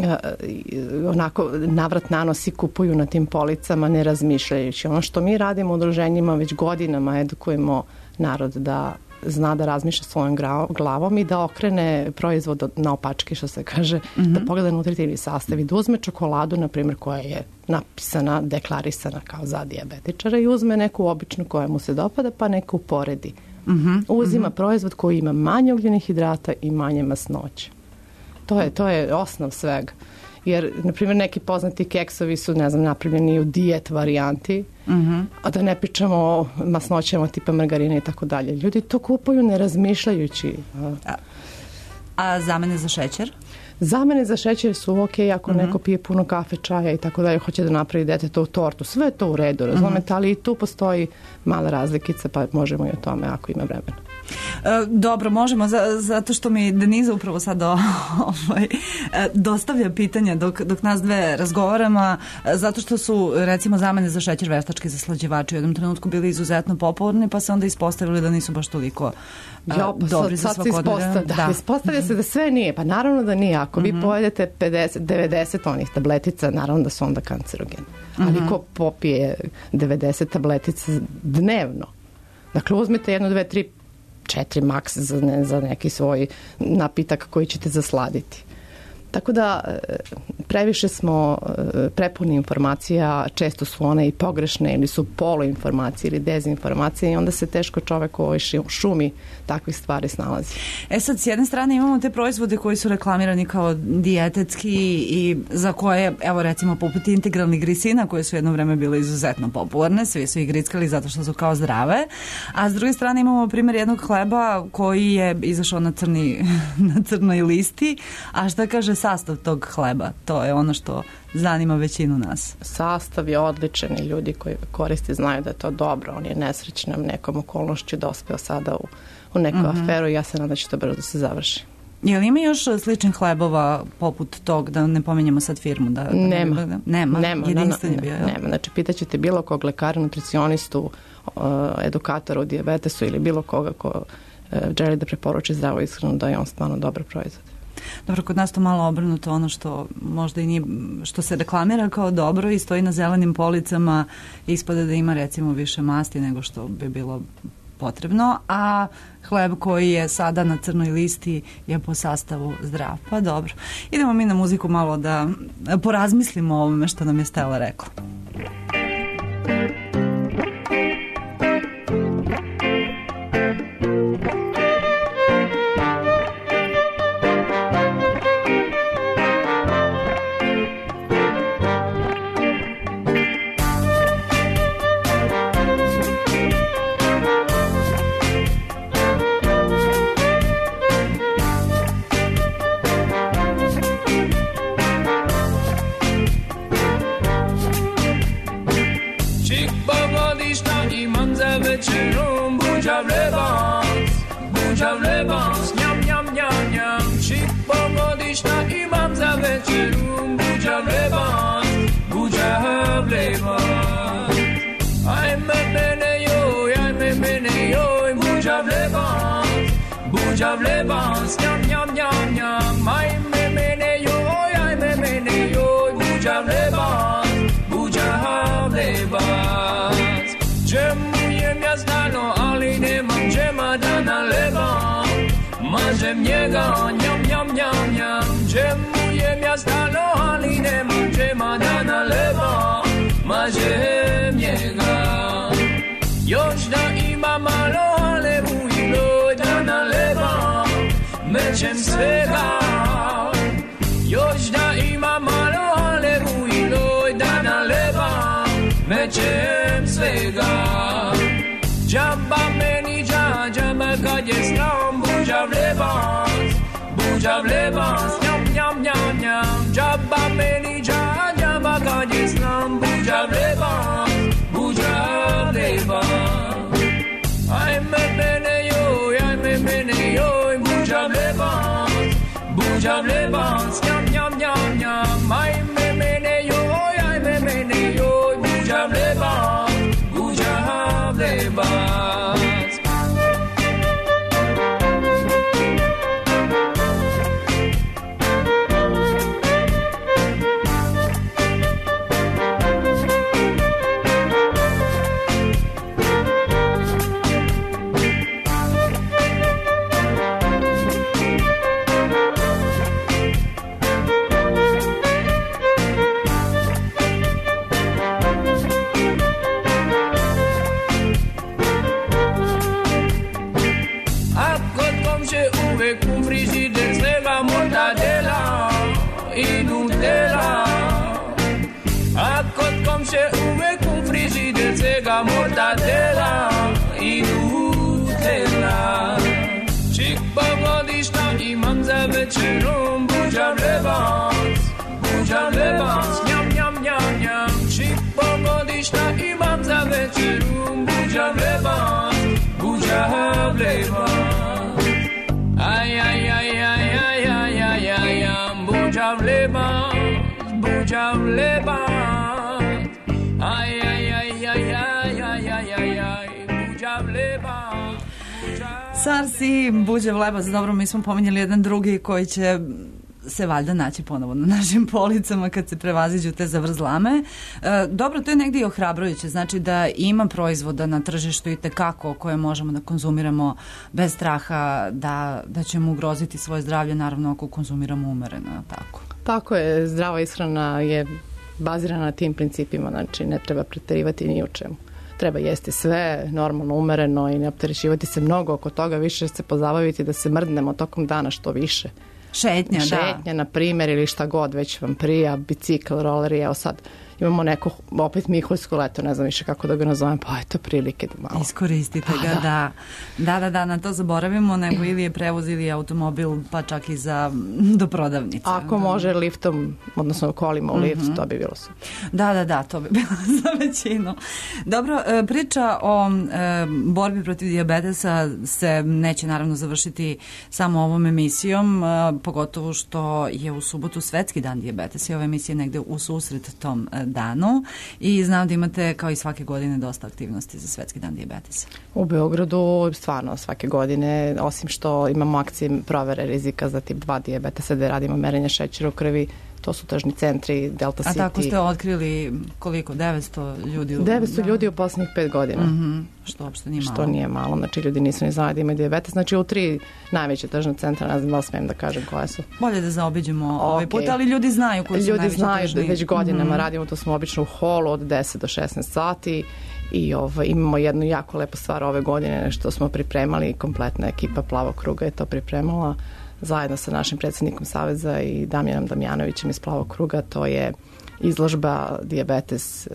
onako navrat nanos i kupuju na tim policama ne razmišljajući. Ono što mi radimo u udruženjima već godinama, edukujemo narod da zna da razmišlja svojom glavom i da okrene proizvod na opačke, što se kaže, mm-hmm. da pogleda nutritivni sastav i da uzme čokoladu, na primjer, koja je napisana, deklarisana kao za dijabetičara i uzme neku običnu koja mu se dopada, pa neku uporedi. Mm-hmm. Uzima mm-hmm. proizvod koji ima manje ugljenih hidrata i manje masnoće. To je, to je osnov svega. Jer, na primjer, neki poznati keksovi su, ne znam, napravljeni u dijet varijanti, mm-hmm. a da ne pričamo o masnoćama tipa margarine i tako dalje. Ljudi to kupuju ne razmišljajući. A, a zamene za šećer? Zamene za šećer su ok ako mm-hmm. neko pije puno kafe, čaja i tako dalje, hoće da napravi detetovu tortu. Sve je to u redu, razumete, mm-hmm. ali i tu postoji mala razlikica, pa možemo i o tome ako ima vremena. Dobro, možemo, zato što mi Deniza upravo sad ovaj, dostavlja pitanja dok, dok nas dve razgovaramo, zato što su, recimo, zamene za šećer, veštački zaslađivači u jednom trenutku bili izuzetno popularni, pa se onda ispostavili da nisu baš toliko jo, pa dobri sad, za svakodnevno. Da, da. Ispostavlja se da sve nije, pa naravno da nije. Ako vi mm-hmm. pojedete pedeset, devedeset onih tabletica, naravno da su onda kancerogeni. Ali mm-hmm. ko popije devedeset tabletica dnevno? Dakle, uzmite jedno, dve, tri, četiri maks za, ne, za neki svoj napitak koji ćete zasladiti. Tako da previše smo prepuni informacija, često su one i pogrešne ili su poluinformacije ili dezinformacije i onda se teško čovek u ovoj šumi takvih stvari snalazi. E sad, s jedne strane imamo te proizvode koji su reklamirani kao dijetetski i za koje, evo recimo poput integralnih grisina koje su jedno vreme bile izuzetno popularne, svi su ih grickali zato što su kao zdrave, a s druge strane imamo primjer jednog hleba koji je izašao na, crni, na crnoj listi, a šta kaže sastav tog hleba? To je ono što zanima većinu nas. Sastav je odličan i ljudi koji koriste znaju da je to dobro. On je nesrećnom nekom okolnošću dospeo sada u, u neku mm-hmm. aferu i ja se nadam da će to brzo da se završi. Je li ima još sličnih hlebova poput tog, da ne pominjemo sad firmu? Da, da nema. Ne, nema. Nema. Jedinstven je bio, nema. nema. Znači, pitaćete bilo kog lekara, nutricionistu, edukatora u dijabetesu ili bilo koga ko uh, želi da preporuči zdravo ishranu, da je on stvarno dobar proizvod. Dobro, kod nas to malo obrnuto, ono što možda i nije, što se reklamira kao dobro i stoji na zelenim policama, ispada da ima recimo više masti nego što bi bilo potrebno, a hleb koji je sada na crnoj listi je po sastavu zdrav. Pa dobro. Idemo mi na muziku malo da porazmislimo o ovome što nam je Stela rekla. Mažem njega, njam, njam, njam, njam, džemujem ja stano, ali nemam džema da naleba. Mažem njega, još da ima malo, ale ujloj da naleba. Mećem svega, još da ima malo, ale ujloj da naleba. Mećem svega, džaba meni dža, džaba kad je snom. Buđa vlebans, buđa vlebans, njam, njam, njam, njam, džaba meni dža, džaba kad je znam. Buđa vlebans, buđa vlebans, ajme mene joj, ajme mene joj. Buđa vlebans, buđa vlebans, njam, njam, njam, njam, ajme mene joj, ajme mene joj. Buđa vlebans, buđa vlebans. Mortadela i Nutella. Čik pogodišta imam za večerom. Buđa vlebans, buđa vlebans, njam, njam, njam, njam. Čik pogodišta imam za večerom. Buđa vlebans, buđa vlebans. lebat, buđam lebat. Aj, aj, aj, aj, aj, aj, aj, aj, aj, buđam lebat. Sarsi, Buđav lebac, dobro, mi smo pominjali jedan drugi koji će se valjda naći ponovo na našim policama kad se prevaziđu te zavrzlame. E, dobro, to je negdje i ohrabrujuće, znači da ima proizvoda na tržištu i tekako koje možemo da konzumiramo bez straha da, da ćemo ugroziti svoje zdravlje, naravno ako konzumiramo umereno, tako. Tako je, zdrava ishrana je bazirana na tim principima, znači ne treba preterivati ni u čemu. Treba jesti sve, normalno, umereno i ne opterećivati se mnogo oko toga, više se pozabaviti da se mrdnemo tokom dana što više. Šetnja, da. Šetnja, na primjer, ili šta god već vam prija, bicikl, roleri, evo sad imamo neko, opet Miholjsko leto, ne znam više kako da ga nazovem, pa eto prilike da malo. Iskoristite ga, da. Da, da, da, na to zaboravimo, nego ili je prevoz ili je automobil, pa čak i za do prodavnice. Ako da. Može liftom, odnosno kolima u lift, mm-hmm. to bi bilo super. Da, da, da, to bi bilo za većinu. Dobro, priča o e, borbi protiv dijabetesa se neće naravno završiti samo ovom emisijom, e, pogotovo što je u subotu Svetski dan dijabetesa i ova emisija negde u susret tom e, danu i znam da imate kao i svake godine dosta aktivnosti za Svetski dan dijabetesa. U Beogradu stvarno svake godine, osim što imamo akcije provere rizika za tip dva dijabetesa gde radimo merenje šećera u krvi, to su tržni centri, Delta City. A tako ste otkrili koliko? devetsto ljudi? U... devetsto da. Ljudi u posljednjih pet godina. Mm-hmm. Što uopšte nije malo. Što nije malo, znači ljudi nisu ni znali da imaju dijabetes. Znači u tri najveće tržne centra, ne znam da li smijem da kažem koje su. Bolje da zaobiđemo okay. ovaj put, ali ljudi znaju koji su ljudi najveće znaju tržni. Da već godinama mm-hmm. radimo, to smo obično u holu od deset do šesnaest sati i ovaj, imamo jednu jako lepu stvar ove godine što smo pripremali, kompletna ekipa Plavog kruga je to pripremala zajedno sa našim predsjednikom Saveza i Damjanom Damjanovićem iz Plavog kruga, to je izložba dijabetes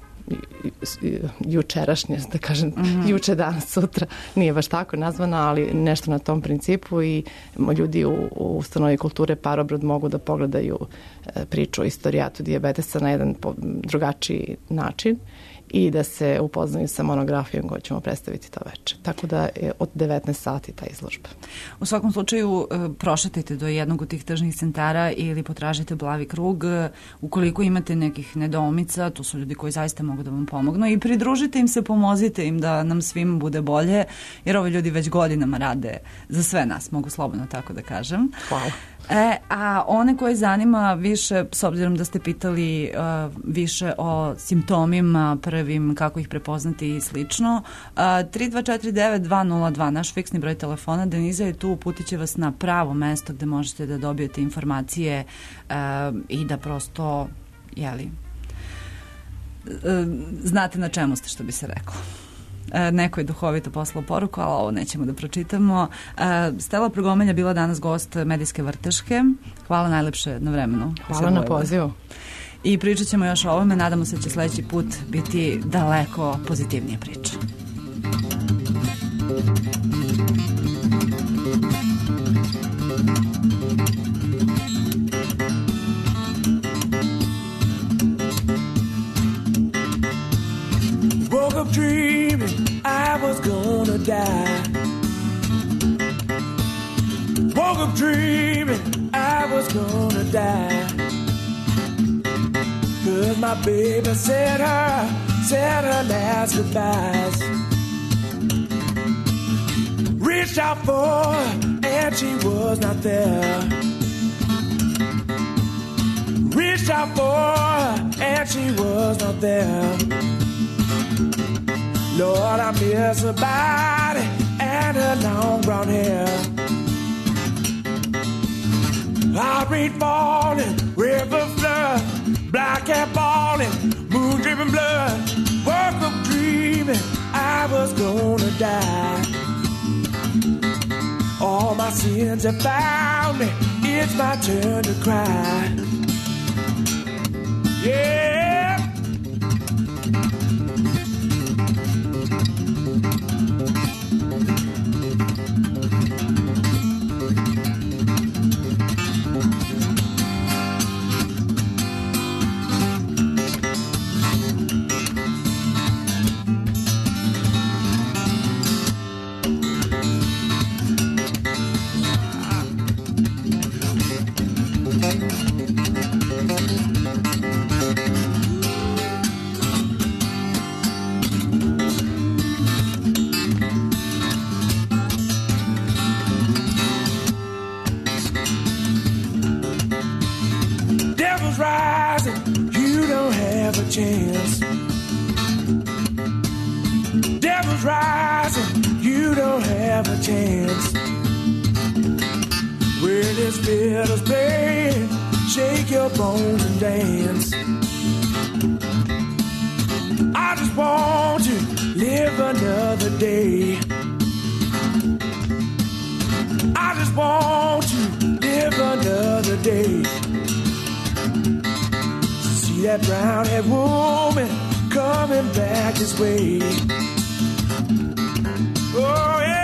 jučerašnje, da kažem, mm-hmm. juče, danas, sutra, nije baš tako nazvana, ali nešto na tom principu i ljudi u, u ustanovi kulture Parobrod mogu da pogledaju priču o istorijatu dijabetesa na jedan drugačiji način i da se upoznaju sa monografijom koju ćemo predstaviti to večer. Tako da je od devetnaest sati ta izložba. U svakom slučaju prošetajte do jednog od tih tržnih centara ili potražite Plavi krug. Ukoliko imate nekih nedoumica, to su ljudi koji zaista mogu da vam pomognu i pridružite im se, pomozite im da nam svim bude bolje, jer ovi ljudi već godinama rade za sve nas, mogu slobodno tako da kažem. Hvala. E, a one koje zanima više, s obzirom da ste pitali uh, više o simptomima prvim, kako ih prepoznati i slično, uh, tri dva četiri devet dva nula dva, naš fiksni broj telefona, Deniza je tu, uputit će vas na pravo mesto gde možete da dobijete informacije uh, i da prosto, jeli, uh, znate na čemu ste, što bi se reklo. Neko je duhovito poslao poruku, ali ovo nećemo da pročitamo. Stela Progomelja bila danas gost Medijske vrteške. Hvala najlepše jednovremeno. Hvala na pozivu. I pričat ćemo još o ovome. Nadamo se da će sledeći put biti daleko pozitivnija priča. Woke up dreaming I was gonna die. Woke up dreaming I was gonna die. Cause my baby said her, said her last goodbyes. Reached out for her and she was not there. Reached out for her and she was not there. Lord, I miss her body and her long brown hair. Heart rate falling, river flood, black cat falling, moon dripping blood. Woke up dreaming I was gonna die. All my sins have found me, it's my turn to cry. Yeah. chance. Devil's rising, you don't have a chance. When his fiddle's playing, shake your bones and dance. I just want to live another day. I just want to live another day. See that brown-haired woman coming back this way. Oh yeah.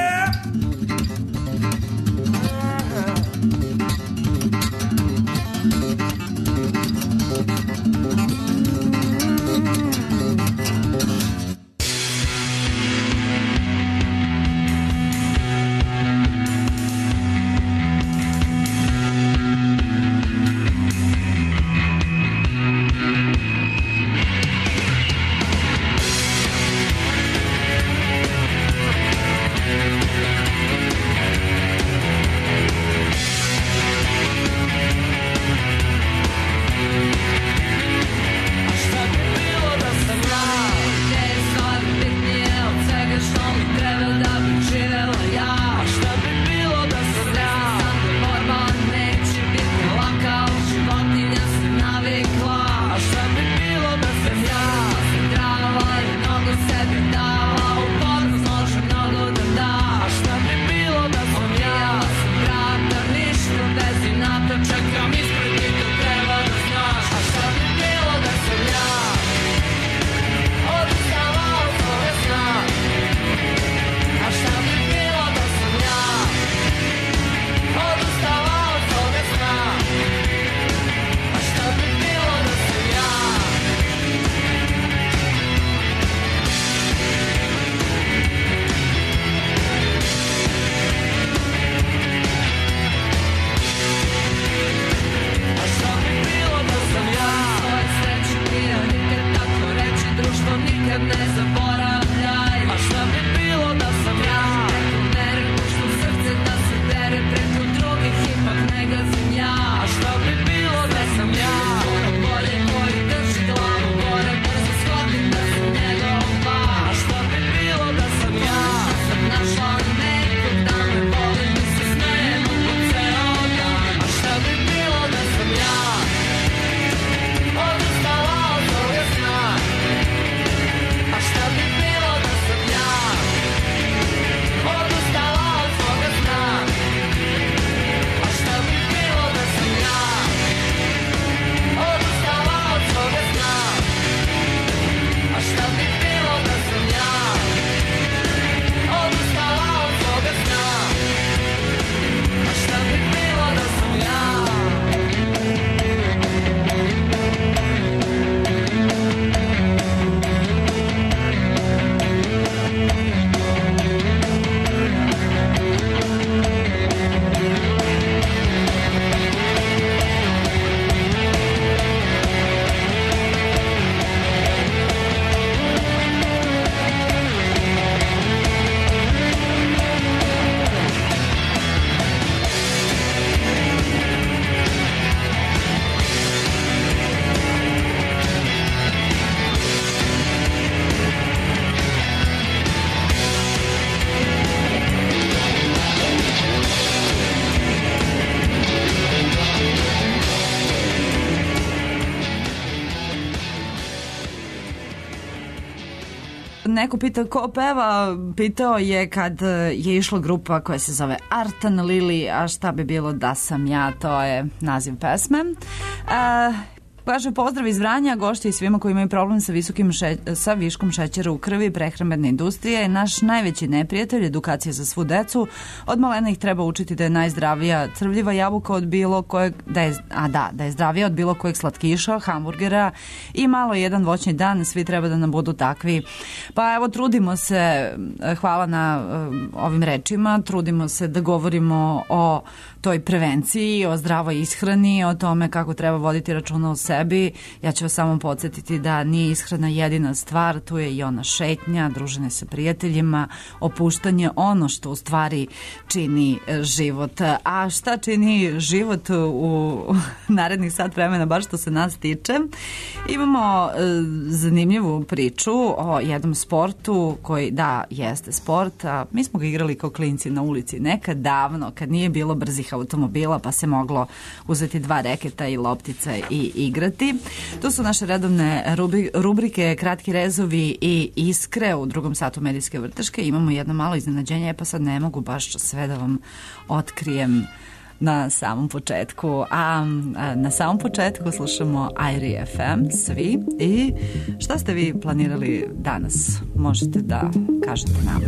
Neko pita ko peva, pitao je kad je išla grupa koja se zove Artan Lili, a šta bi bilo da sam ja, to je naziv pesme. Uh, Kaže, pozdrav iz Vranja, gošće i svima koji imaju problem sa, visokim še, sa viškom šećera u krvi. Prehrambena industrija je naš najveći neprijatelj, edukacija za svu decu. Od malena ih treba učiti da je najzdravija crvljiva jabuka od bilo kojeg, da je, a da, da je zdravija od bilo kojeg slatkiša, hamburgera i malo jedan voćni dan, svi treba da nam budu takvi. Pa evo, trudimo se, hvala na uh, ovim rečima, trudimo se da govorimo o toj prevenciji, o zdravoj ishrani, o tome kako treba voditi računa o sebi. Ja ću vas samo podsjetiti da nije ishrana jedina stvar, tu je i ona šetnja, druženje sa prijateljima, opuštanje, ono što u stvari čini život. A šta čini život u narednih sat vremena, baš što se nas tiče? Imamo e, zanimljivu priču o jednom sportu koji, da, jeste sport, a mi smo ga igrali kao klinci na ulici nekad davno, kad nije bilo brzih automobila, pa se moglo uzeti dva reketa i loptica i igrati. To su naše redovne rubrike Kratki rezovi i Iskre u drugom satu medijske vrteške. Imamo jedno malo iznenađenje, e pa sad ne mogu baš sve da vam otkrijem na samom početku. A, a na samom početku slušamo Airi F M, svi. I šta ste vi planirali danas? Možete da kažete nam.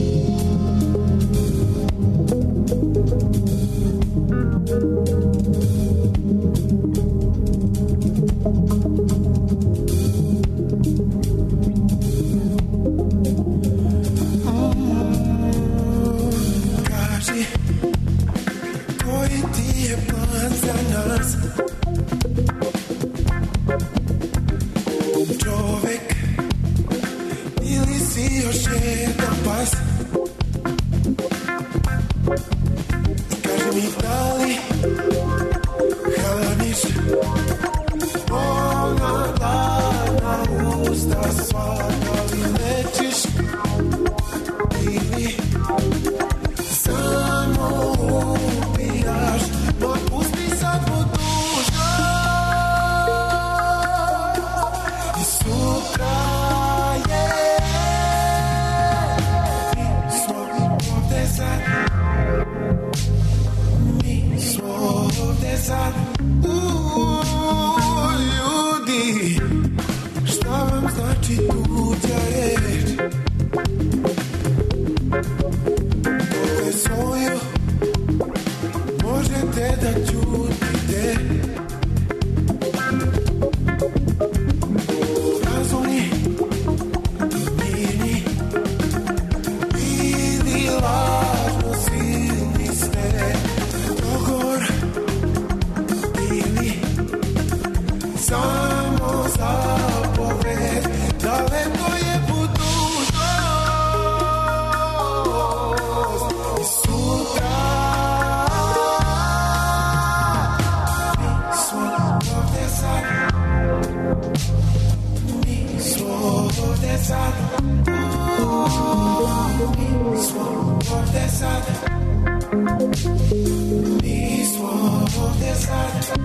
Čovek ili si još jedan pas? Kaži mi da li hraniš ona dana usta sva, da li nećeš ili samo ubijaš, ma pusti sad vodu. Sad, uuu, ljudi, šta vam znači tuđa reč? Dok svoju možete da čutite. Razumni, mirni, ili lažno silni ste. Dogovor samo zapoved, daleko je budućnost i sutra. Mi smo ovdje sad, mi smo ovdje sad, mi smo ovdje sad, mi smo ovdje sad.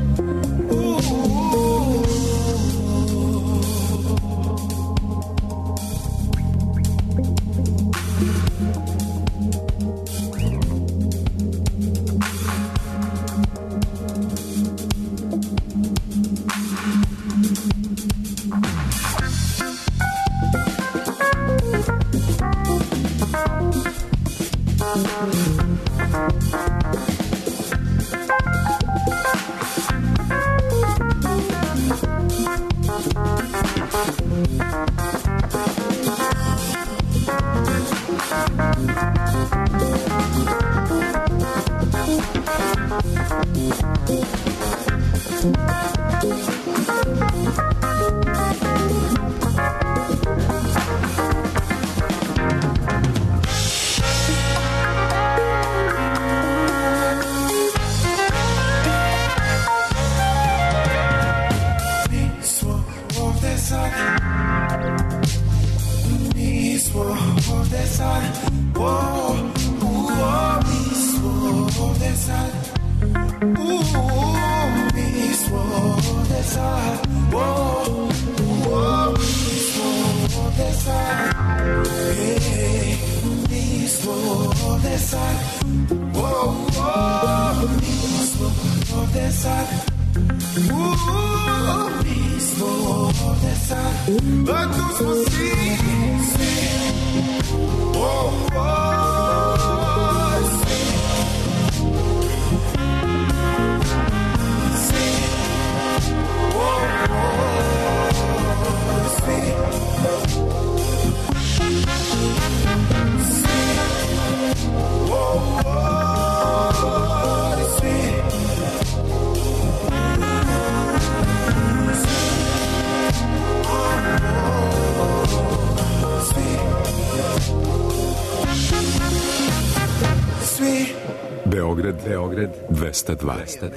Sweet. Beograd dvesta dva.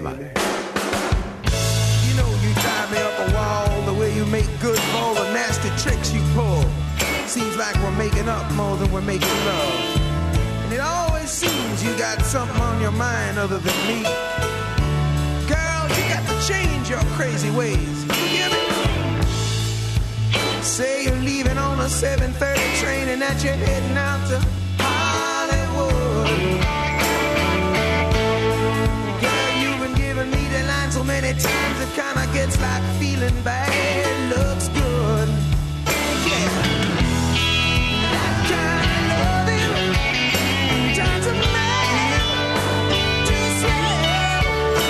You know you drive me up a wall, the way you make good for all the nasty tricks you pull. Seems like we're making up more than we're making love. And it always seems you got something on your mind other than me. Girl, you got to change your crazy ways. You hear me? Say you're leaving on a seven thirty train and that you're heading out to Hollywood. Girl, you've been giving me the line so many times it kinda gets like feeling bad looks good. Yeah. That kind of loving turns a man to swell.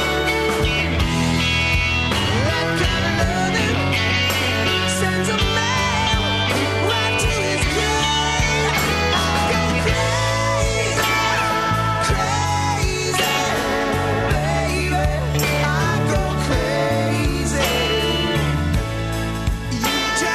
That kind of loving sends a man right to his grave. I go crazy, crazy, baby. I go crazy. You just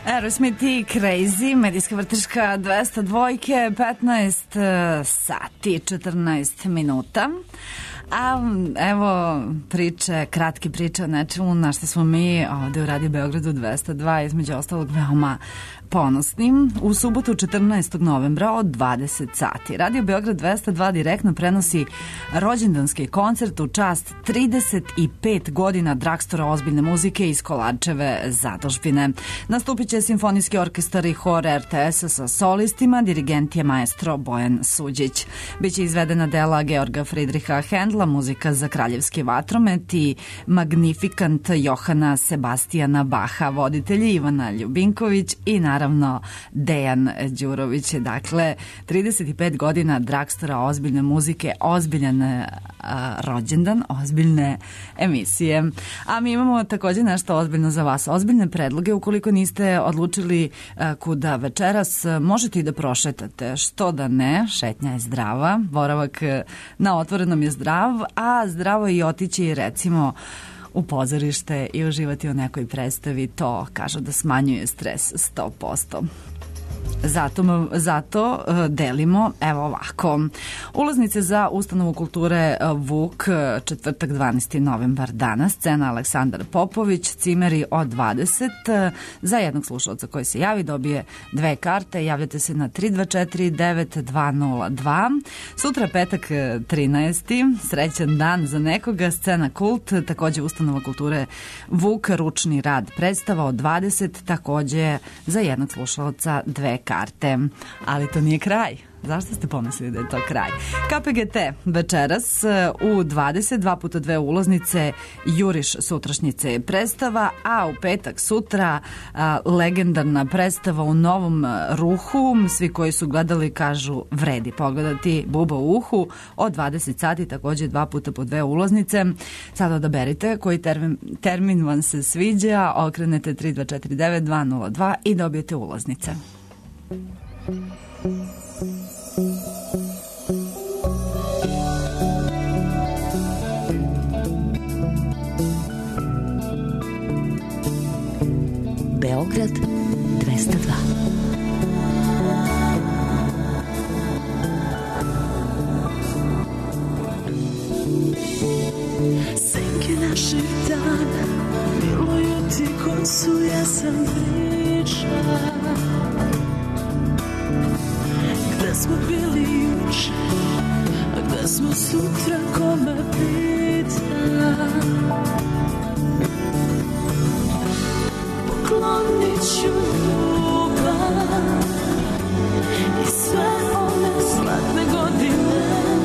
Aerosmith i Crazy, medijska vrteška dvesta dva, petnaest sati, četrnaest minuta. A evo priče, kratke priče o nečemu na što smo mi ovde u Radio Beogradu dvesta dva između ostalog veoma ponosnim. U subotu četrnaestog novembra od dvadeset sati Radio Beograd dvesta dva direktno prenosi rođendanski koncert u čast trideset pet godina Dragstora ozbiljne muzike iz Kolarčeve zadužbine. Nastupit će Simfonijski orkestar i hor er te es-a sa solistima, dirigent je maestro Bojan Suđić. Biće izvedena dela Georga Friedricha Hendla, muzika za kraljevski vatromet i Magnifikant Johana Sebastijana Baha, voditelji Ivana Ljubinković i naravno Dejan Đurović. Dakle, trideset pet godina Dragstora ozbiljne muzike, ozbiljan a, rođendan, ozbiljne emisije. A mi imamo takođe nešto ozbiljno za vas, ozbiljne predloge. Ukoliko niste odlučili a, kuda večeras, možete i da prošetate. Što da ne, šetnja je zdrava, boravak na otvorenom je zdrav, a zdravo je i otići recimo u pozorište i uživati u nekoj predstavi, to kažu da smanjuje stres sto posto. Zato, zato delimo, evo ovako, ulaznice za ustanovu kulture Vuk, četvrtak dvanaesti novembar danas, scena Aleksandar Popović, cimeri od dvadeset, za jednog slušalca koji se javi dobije dve karte, javljate se na tri dva četiri devet dva nula dva. Sutra petak trinaesti srećan dan za nekoga, scena Kult, takođe ustanova kulture Vuk, ručni rad predstava od dvadeset, takođe za jednog slušalca dve karte. Ali to nije kraj. Zašto ste pomislili da je to kraj? ka pe ge te večeras u dvadeset, dva puta dve ulaznice, juriš sutrašnjice predstava, a u petak sutra a, legendarna predstava u novom ruhu. Svi koji su gledali kažu vredi pogledati, Buba u uhu od dvadeset sati, takođe dva puta po dve ulaznice. Sada odaberite koji termin, termin vam se sviđa, okrenete tri dva četiri devet dva nula dva i dobijete ulaznice. Beograd dvesta dva. Senke naših dana miluju ti ko su jesen priča. Gde smo bili juče, a gde smo sutra, ko me pita. Poklonit ću ljubav i sve one slatne godine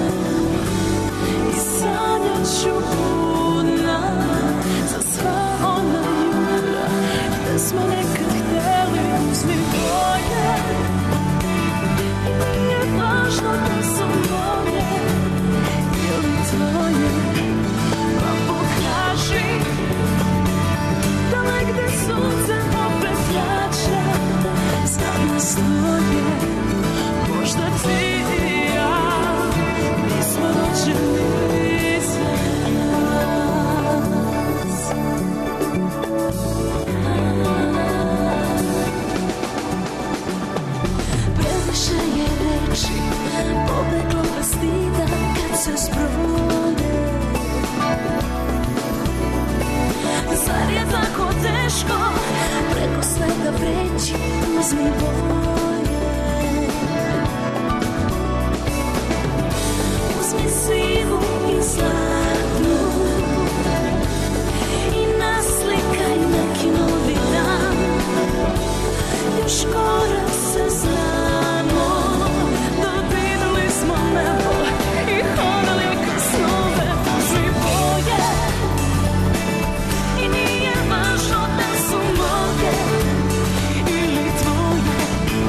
i sanjat ću budna za sva ona jutra gde smo nekad hteli uzmi bolje. Nije važno da su moje ili tvoje, pa pokaži da negde sunce opet jače, znam nas dvoje, možda ti i ja nismo rođeni za nas. Previše je reči, pobeglo bez stida kad se zbrode. Zar je tako teško preko svega preći, uzmi bolje. Uzmi sivu i zlatnu i naslikaj neki novi dan. Još korak se znamo, dodirali smo nebo i hodali kroz snove. Uzmi bolje i nije važno da su moje ili tvoje,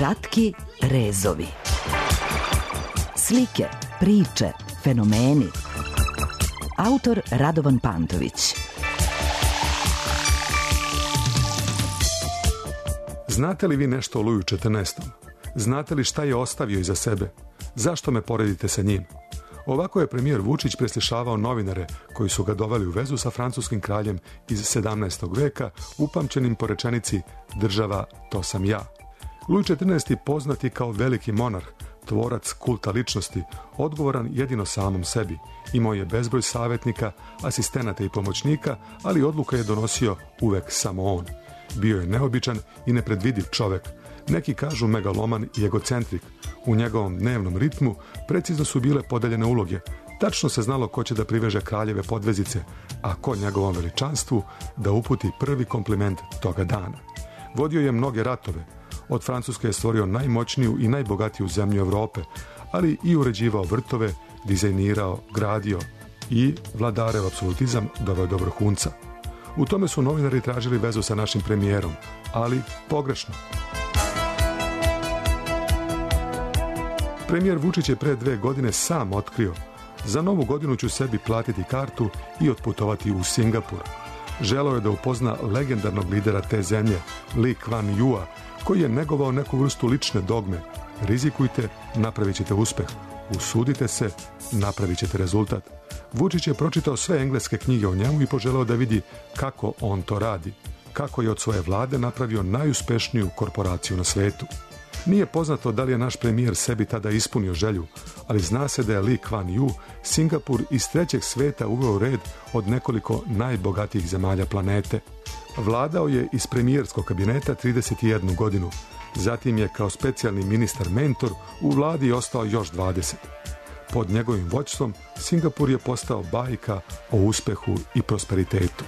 Kratki rezovi. Slike, priče, fenomeni. Autor Radovan Pantović. Znate li vi nešto o Luju četrnaestom? Znate li šta je ostavio iza sebe? Zašto me poredite sa njim? Ovako je premijer Vučić preslišavao novinare koji su ga doveli u vezu sa francuskim kraljem iz sedamnaestog veka, upamćenim po rečenici "Država, to sam ja". Luj četrnaesti poznat je kao veliki monarh, tvorac kulta ličnosti, odgovoran jedino samom sebi. Imao je bezbroj savjetnika, asistenata i pomoćnika, ali odluke je donosio uvek samo on. Bio je neobičan i nepredvidiv čovek. Neki kažu megaloman i egocentrik. U njegovom dnevnom ritmu precizno su bile podeljene uloge. Tačno se znalo ko će da priveže kraljeve podvezice, a ko njegovom veličanstvu da uputi prvi kompliment toga dana. Vodio je mnoge ratove. Od Francuske je stvorio najmoćniju i najbogatiju zemlju Evrope, ali i uređivao vrtove, dizajnirao, gradio i vladarev apsolutizam doveo do vrhunca. U tome su novinari tražili vezu sa našim premijerom, ali pogrešno. Premijer Vučić je pre dve godine sam otkrio: za novu godinu ću sebi platiti kartu i otputovati u Singapur. Želeo je da upozna legendarnog lidera te zemlje, Lee Kuan Yew-a, koji je negovao neku vrstu lične dogme: rizikujte, napravit ćete uspeh, usudite se, napravit ćete rezultat. Vučić je pročitao sve engleske knjige o njemu i poželeo da vidi kako on to radi, kako je od svoje vlade napravio najuspešniju korporaciju na svetu. Nije poznato da li je naš premijer sebi tada ispunio želju, ali zna se da je Lee Kuan Yew Singapur iz trećeg sveta uveo red od nekoliko najbogatijih zemalja planete. Vladao je iz premijerskog kabineta trideset jednu godinu. Zatim je kao specijalni ministar mentor u vladi ostao još dvadeset. Pod njegovim vođstvom Singapur je postao bajka o uspehu i prosperitetu.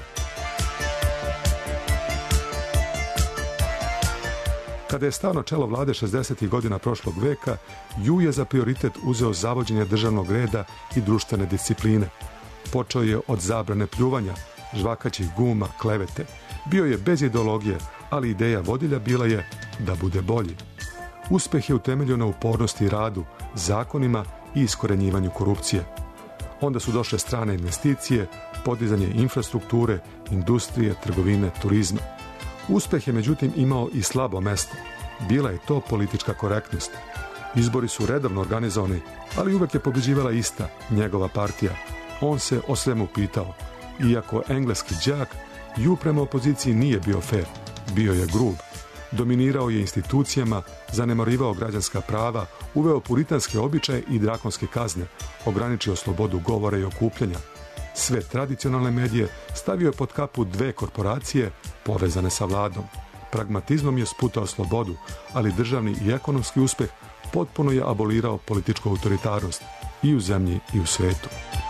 Kada je stao na čelo vlade šezdesetih godina prošlog veka, Yew je za prioritet uzeo zavođenje državnog reda i društvene discipline. Počeo je od zabrane pljuvanja, žvakaćih guma, klevete. Bio je bez ideologije, ali ideja vodilja bila je da bude bolji. Uspeh je utemeljio na upornosti i radu, zakonima i iskorenjivanju korupcije. Onda su došle strane investicije, podizanje infrastrukture, industrije, trgovine, turizma. Uspeh je međutim imao i slabo mesto. Bila je to politička korektnost. Izbori su redovno organizovani, ali uvek je pobeđivala ista, njegova partija. On se o svemu pitao. Iako engleski đak, Yew prema opoziciji nije bio fair. Bio je grub. Dominirao je institucijama, zanemarivao građanska prava, uveo puritanske običaje i drakonske kazne, ograničio slobodu govora i okupljanja. Sve tradicionalne medije stavio je pod kapu dve korporacije povezane sa vladom. Pragmatizmom je sputao slobodu, ali državni i ekonomski uspeh potpuno je abolirao političku autoritarnost i u zemlji i u svetu.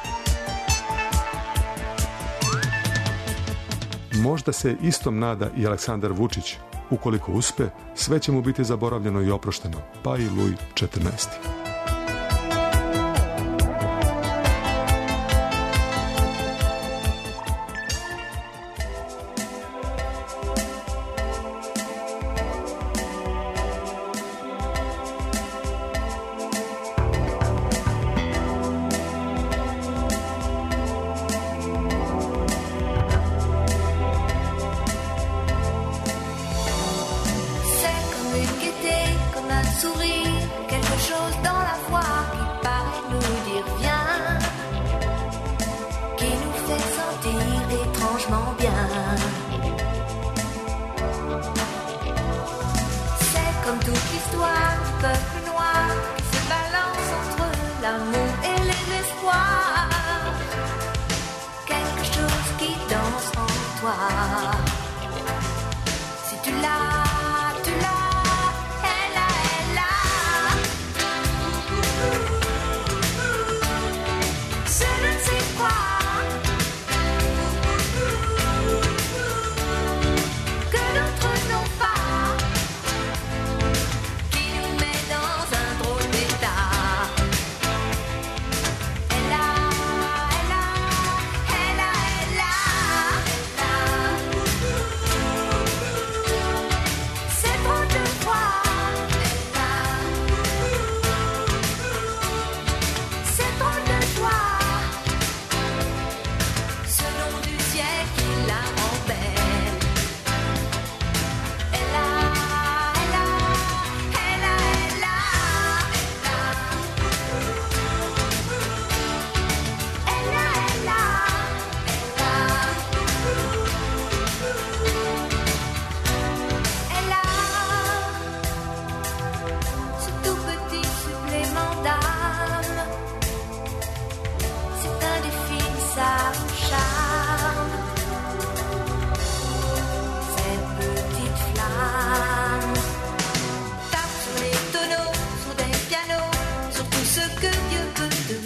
Možda se istom nada i Aleksandar Vučić. Ukoliko uspe, sve će mu biti zaboravljeno i oprošteno, pa i Luj četrnaesti. Quelque chose dans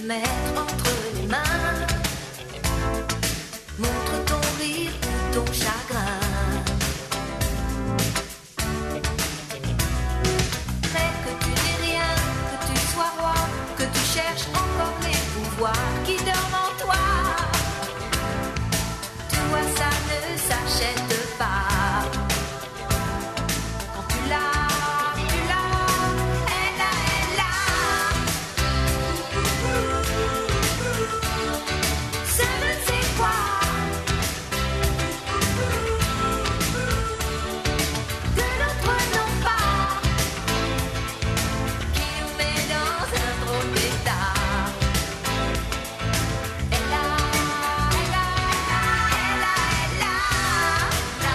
mettre entre les mains. Montre ton rire ou ton chagrin. Mais que tu n'es rien, que tu sois roi, que tu cherches encore les pouvoirs qui dorment en toi. Tu vois, ça ne s'achète pas. Quand tu l'as, tu l'as, elle a, elle a. Ce ne sais quoi. Que d'autres n'ont pas. Qui nous met dans un drôle d'état. Elle a, elle a, elle a, elle a, elle a.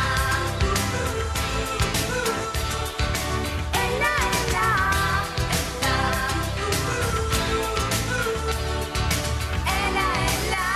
Elle a, elle a, elle a, elle a.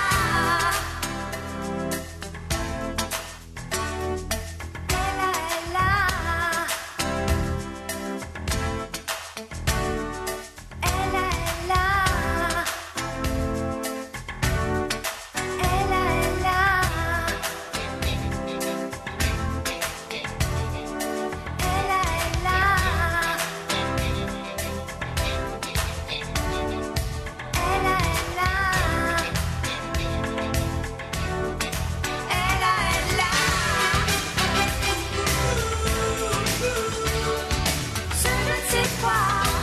Ce ne sais quoi.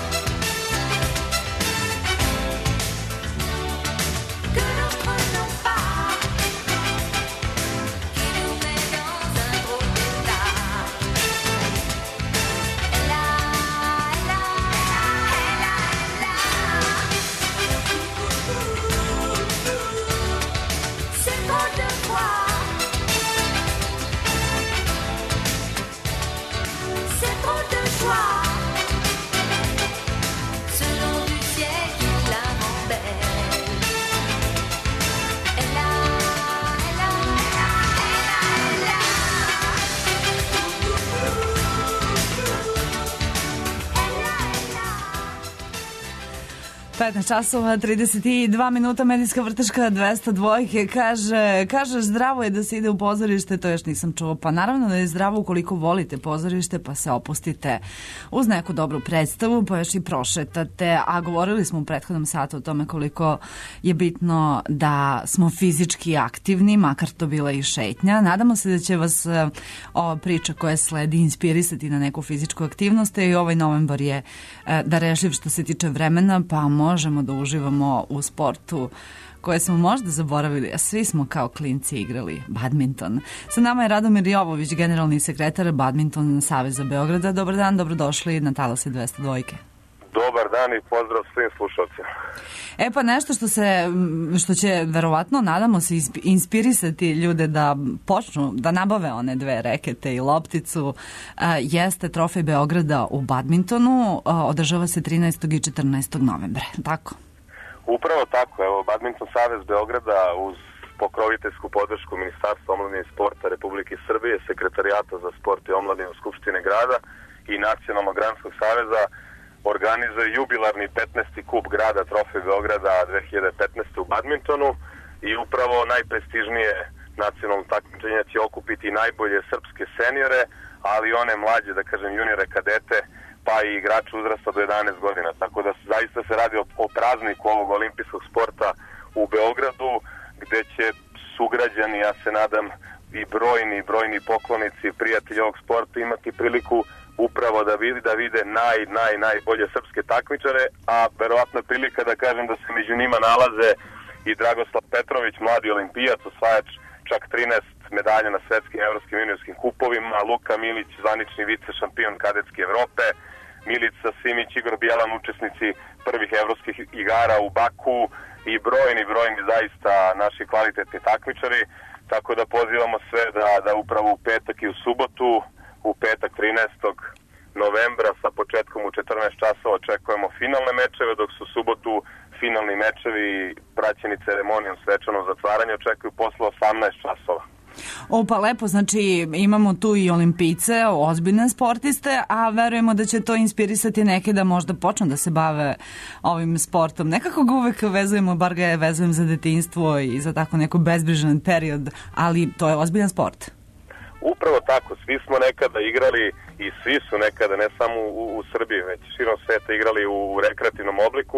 Que d'autres n'ont pas. Qui nous met dans un drôle d'état. Elle a, elle a, elle a, elle a. C'est trop de fois. C'est trop de choix. Selon du ciel qui la rend belle. Elle a, elle a, elle a, elle a, petnaest časova, trideset dva minuta, medijska vrteška dvesta dvojke, kaže, kaže zdravo je da se ide u pozorište, to još nisam čuo, pa naravno da je zdravo ukoliko volite pozorište, pa se opustite uz neku dobru predstavu, pa još i prošetate, a govorili smo u prethodnom satu o tome koliko je bitno da smo fizički aktivni, makar to bila i šetnja. Nadamo se da će vas e, ova priča koja sledi inspirisati na neku fizičku aktivnost i ovaj novembar je e, darežljiv što se tiče vremena, pa možemo da uživamo u sportu koje smo možda zaboravili, a svi smo kao klinci igrali badminton. Sa nama je Radomir Jovović, generalni sekretar Badminton Saveza Beograda. Dobar dan, dobrodošli na Talase dvesta dvojke. Dobar dan i pozdrav svim slušalcima. E pa nešto što se, što će verovatno, nadamo se, inspirisati ljude da počnu, da nabave one dve rekete i lopticu, a, jeste trofej Beograda u badmintonu, a, održava se trinaestog i četrnaestog novembra, tako? Upravo tako, evo, Badminton Savez Beograda uz pokroviteljsku podršku Ministarstva omladine i sporta Republike Srbije, Sekretarijata za sport i omladinu Skupštine grada i Nacionalnog granskog saveza organizuje jubilarni petnaesti kup grada Trofej Beograda dve hiljade petnaeste. u badmintonu i upravo najprestižnije nacionalno takmičenje će okupiti najbolje srpske seniore, ali i one mlađe, da kažem, juniore, kadete, pa i igrače uzrasta do jedanaest godina. Tako da zaista se radi o, o prazniku ovog olimpijskog sporta u Beogradu, gde će sugrađani, ja se nadam, i brojni, brojni poklonici i prijatelji ovog sporta imati priliku upravo da vidi, da vide naj, naj, najbolje srpske takmičare, a verovatno je prilika da kažem da se među njima nalaze i Dragoslav Petrović, mladi olimpijac, osvajač čak trinaest medalja na svetskim i evropskim juniorskim kupovima, Luka Milić, zvanični vice šampion kadetske Evrope, Milica Simić, Igor Bjelan, učesnici prvih evropskih igara u Baku i brojni, brojni zaista naši kvalitetni takmičari, tako da pozivamo sve da, da upravo u petak i u subotu, u petak trinaestog novembra sa početkom u četrnaest časova očekujemo finalne mečeve, dok su u subotu finalni mečevi praćeni ceremonijom svečanog zatvaranja očekuju posle osamnaest časova. O, pa lepo, znači imamo tu i olimpijce, ozbiljne sportiste, a verujemo da će to inspirisati neke da možda počnu da se bave ovim sportom. Nekako ga uvek vezujemo, bar ga je vezujem za detinjstvo i za tako neko bezbrižan period, ali to je ozbiljan sport. Upravo tako, svi smo nekada igrali i svi su nekada, ne samo u, u Srbiji, već širom sveta igrali u, u rekreativnom obliku.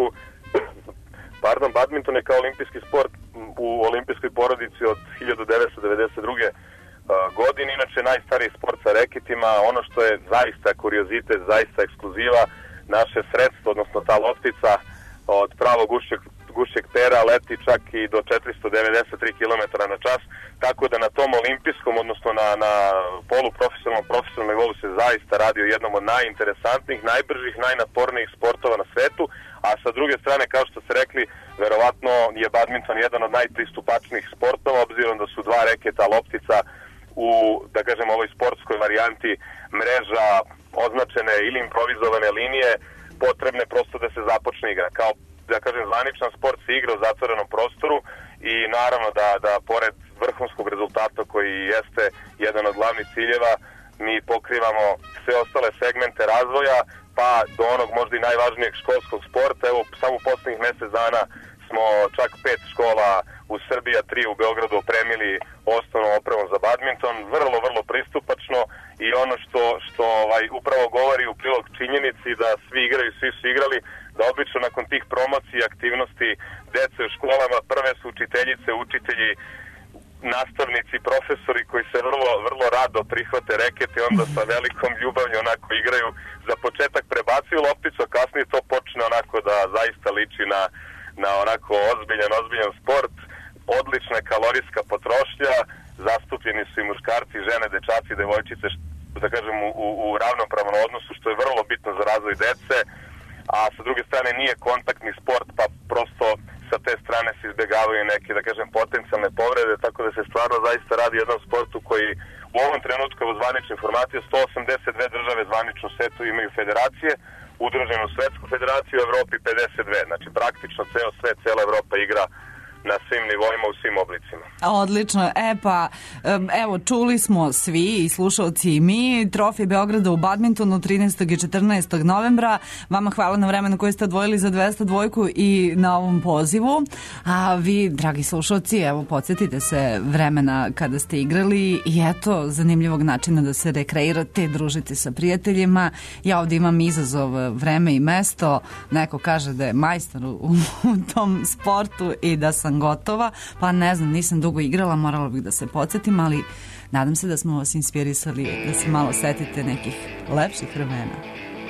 Pardon, badminton je kao olimpijski sport u olimpijskoj porodici od hiljadu devetsto devedeset druge. godine, inače najstariji sport sa reketima. Ono što je zaista kuriozitet, zaista ekskluziva, naše sredstvo, odnosno ta loptica od pravog gušćeg, gušćeg pera leti čak i do četiristo devedeset tri kilometra na čas, tako da na tom olimpijskom, odnosno na, na poluprofesionalnom, profesionalnom nivou se zaista radi o jednom od najinteresantnijih, najbržih, najnapornijih sportova na svetu, a sa druge strane, kao što ste rekli, verovatno je badminton jedan od najpristupačnijih sportova, obzirom da su dva reketa, loptica u, da kažem, ovoj sportskoj varijanti mreža, označene ili improvizovane linije, potrebne prosto da se započne igra. Kao, da kažem, zvaničan sport se igra u zatvorenom prostoru i naravno da, da pored vrhunskog rezultata koji jeste jedan od glavnih ciljeva, mi pokrivamo sve ostale segmente razvoja, pa do onog možda i najvažnijeg školskog sporta. Evo, samo u poslednjih mesec dana smo čak pet škola u Srbiji, a tri u Beogradu opremili osnovnom opremom za badminton, vrlo, vrlo pristupačno i ono što, što ovaj, upravo govori u prilog činjenici da svi igraju, svi su igrali, da obično nakon tih promocija i aktivnosti dece u školama prve su učiteljice, učitelji, nastavnici, profesori koji se vrlo, vrlo rado prihvate reket i onda sa velikom ljubavlju onako igraju. Za početak prebacuju lopticu, a kasnije to počne onako da zaista liči na, na onako ozbiljan, ozbiljan sport. Odlična kalorijska potrošnja, zastupljeni su i muškarci, žene, dečaci, devojčice, da kažem, u, u ravnopravnom odnosu, što je vrlo bitno za razvoj dece, a sa druge strane nije kontaktni sport, pa prosto sa te strane se izbjegavaju neke, da kažem, potencijalne povrede, tako da se stvarno zaista radi jednom sportu koji u ovom trenutku u zvanične informacije sto osamdeset dve države zvanično u svetu imaju federacije, udruženu svetsku federaciju, u Evropi pedeset dve, znači praktično ceo svet, cela Evropa igra na svim nivoima, u svim oblicima. Odlično. E pa, evo, čuli smo svi i slušalci i mi trofej Beograda u badmintonu trinaestog i četrnaestog novembra. Vama hvala na vremenu koje ste odvojili za dvesta dvojku i na ovom pozivu. A vi, dragi slušalci, evo, podsjetite se vremena kada ste igrali i eto, zanimljivog načina da se rekreirate, družite sa prijateljima. Ja ovdje imam izazov vreme i mesto. Neko kaže da je majstor u, u tom sportu i da sam gotova, pa ne znam, nisam dugo igrala, morala bih da se podsjetim, ali nadam se da smo vas inspirisali da se malo setite nekih lepših vremena.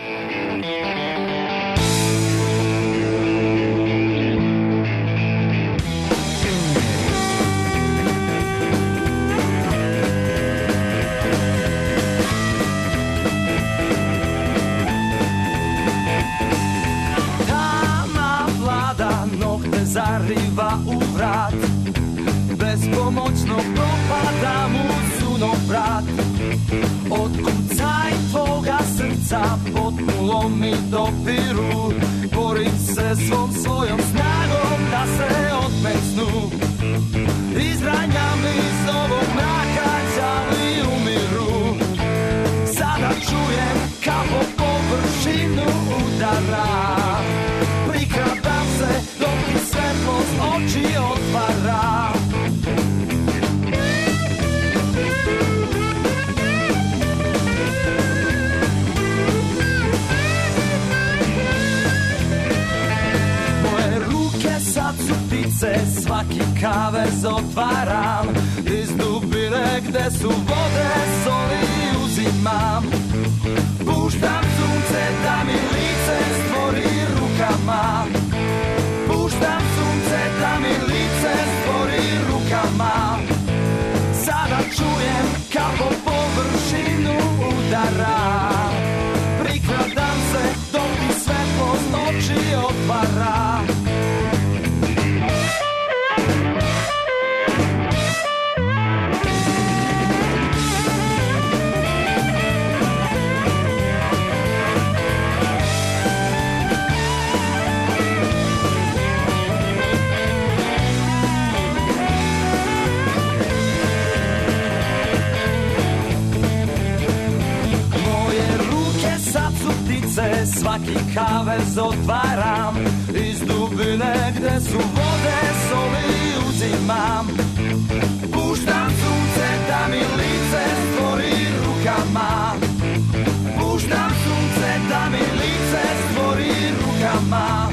Zariva u vrat, bespomoćno propadam u sunobrat. Otkucaj tvoga srca, potpulo mi dopiru. Borim se svom svojom snagom da se otmesnu. Izranjam iz ovog mraka, đavli umiru. Sada čujem kako površinu udara. Prikradam se dok mi svetlost oči otvara. Moje ruke sad su ptice, svaki kavez otvaram. Iz dubine gde su vode, soli uzimam. Puštam sunce da mi lice stvori rukama. Puštam sunce da mi lice stvori rukama. Sada čujem kako površinu udara. Prikladam se dok mi svetlost oči otvara. svaki kavez otvaram, iz dubine gde su vode soli uzimam. Puštam sunce da mi lice stvori rukama, puštam sunce da mi lice stvori rukama.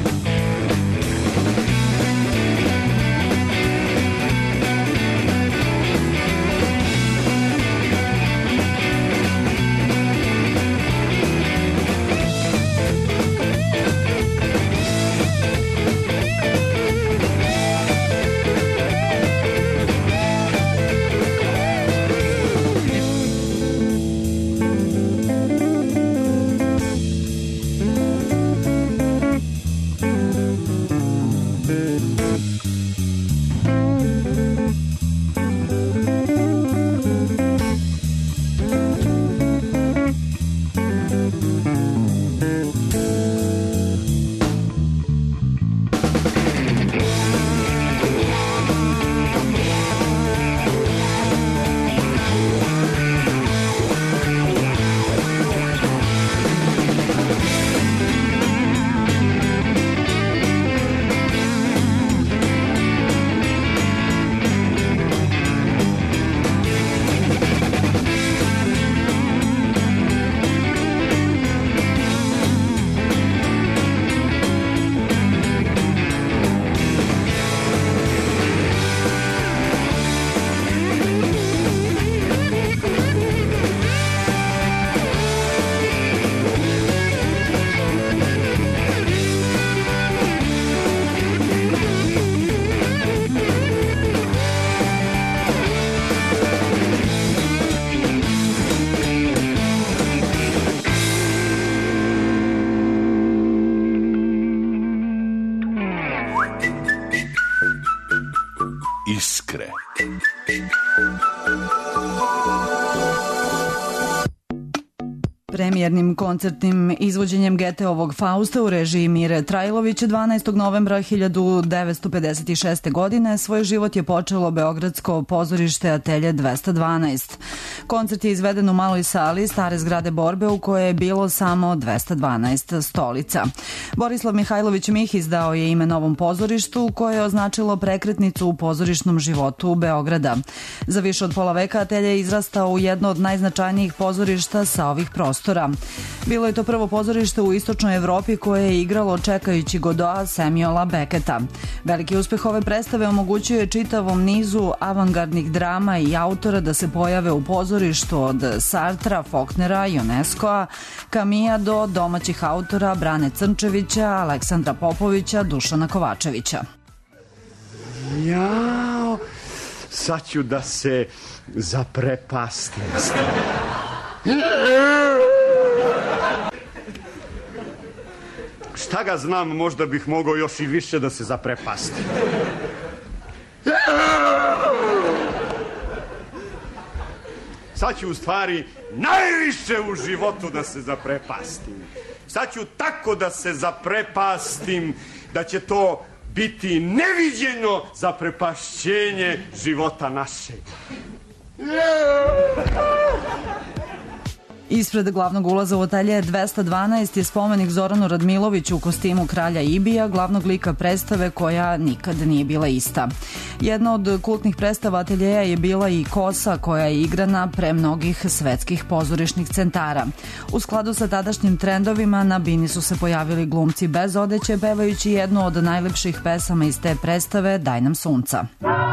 Iskre. Premijernim koncertnim izvođenjem Goetheovog Fausta u režiji Mire Trajlovića dvanaestog novembra hiljadu devetsto pedeset šeste. godine svoj život je počelo Beogradsko pozorište Atelje dvesta dvanaest. Koncert je izveden u maloj sali stare zgrade Borbe u kojoj je bilo samo dvesta dvanaest stolica. Borislav Mihajlović Mihis dao je ime novom pozorištu koje je označilo prekretnicu u pozorišnom životu Beograda. Za više od pola veka Atelje je izrastao u jedno od najznačajnijih pozorišta sa ovih prostora. Bilo je to prvo pozorište u istočnoj Evropi koje je igralo čekajući Godoa Samuela Becketa. Veliki uspeh ove predstave omogućuje čitavom nizu avangardnih drama i autora da se pojave u pozorištu od Sartra, Faulknera, Ionescoa, Camilla do domaćih autora Brane Crnčevića, Aleksandra Popovića, Dušana Kovačevića. Jao, sad ću da se zaprepastim. Šta ga znam, možda bih mogao još i više da se zaprepastim. Sad ću u stvari najviše u životu da se zaprepastim. Sad ću tako da se zaprepastim da će to biti neviđeno zaprepašćenje života našeg. Ispred glavnog ulaza u Atelje dvesta dvanaest je spomenik Zoranu Radmiloviću u kostimu kralja Ibija, glavnog lika predstave koja nikad nije bila ista. Jedna od kultnih predstava Ateljeja je bila i Kosa koja je igrana pre mnogih svetskih pozorišnih centara. U skladu sa tadašnjim trendovima na bini su se pojavili glumci bez odeće pevajući jednu od najlepših pesama iz te predstave Daj nam sunca.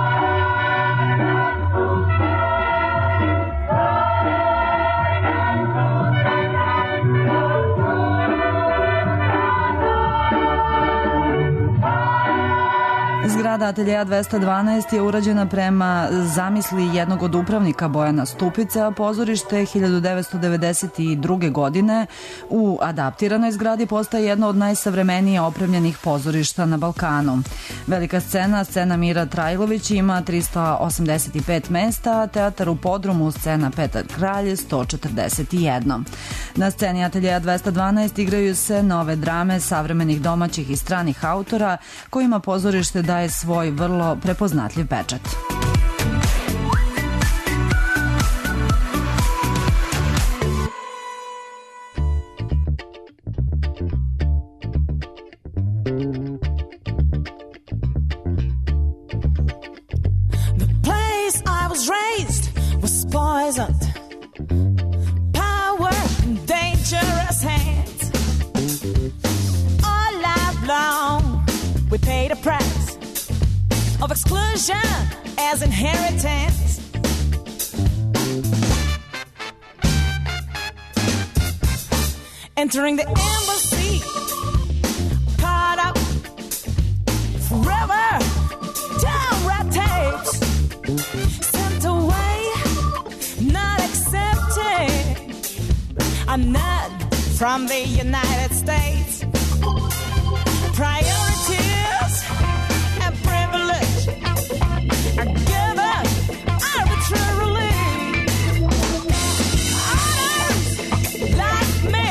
Zgrada Ateljeja dvesta dvanaest je urađena prema zamisli jednog od upravnika Bojana Stupice, a pozorište hiljadu devetsto devedeset druge. godine u adaptiranoj zgradi postaje jedno od najsavremenije opremljenih pozorišta na Balkanu. Velika scena, scena Mira Trajlović, ima trista osamdeset pet mesta, a teatar u podrumu, scena Petar Kralj, sto četrdeset jedan. Na sceni Ateljeja dvesta dvanaest igraju se nove drame savremenih domaćih i stranih autora kojima pozorište daje svoj vrlo prepoznatljiv pečat. present. Power in dangerous hands. All life long, we pay the price of exclusion as inheritance. Entering the embassy, caught up forever, down red tapes, sent away, not accepted. I'm not from the United States. Priorities and privilege are given arbitrarily. Others, like me,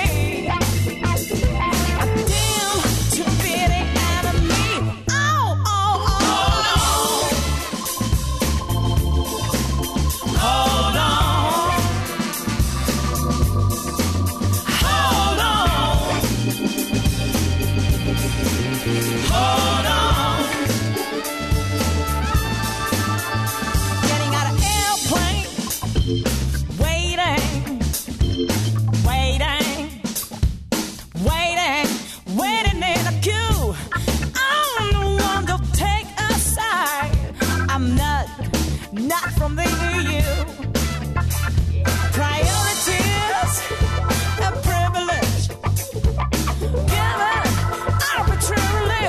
are doomed to be the enemy. Oh, oh, oh. Hold on. Hold on. Hold on. Getting out of airplane, waiting, waiting, waiting, waiting in a queue. I'm the one to take a side. I'm not, not from the E U. Priorities and privilege given arbitrarily.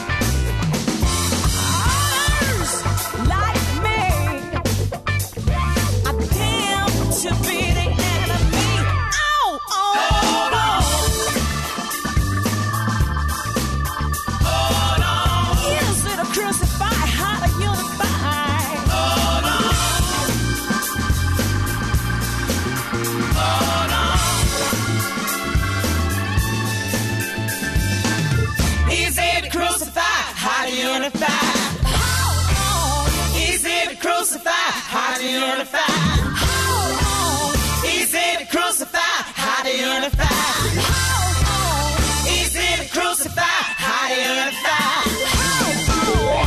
Others, like me, are doomed to be the enemy. Oh, oh, hold on. Hold on. Is it a crucify? How to unify? Hold on. Hold on. Is it crucified? How to unify? Hold on. Is it crucified? How to unify? Hold on. Is it crucified? How to unify? Hold on. Is it crucified? How to unify? Hold on.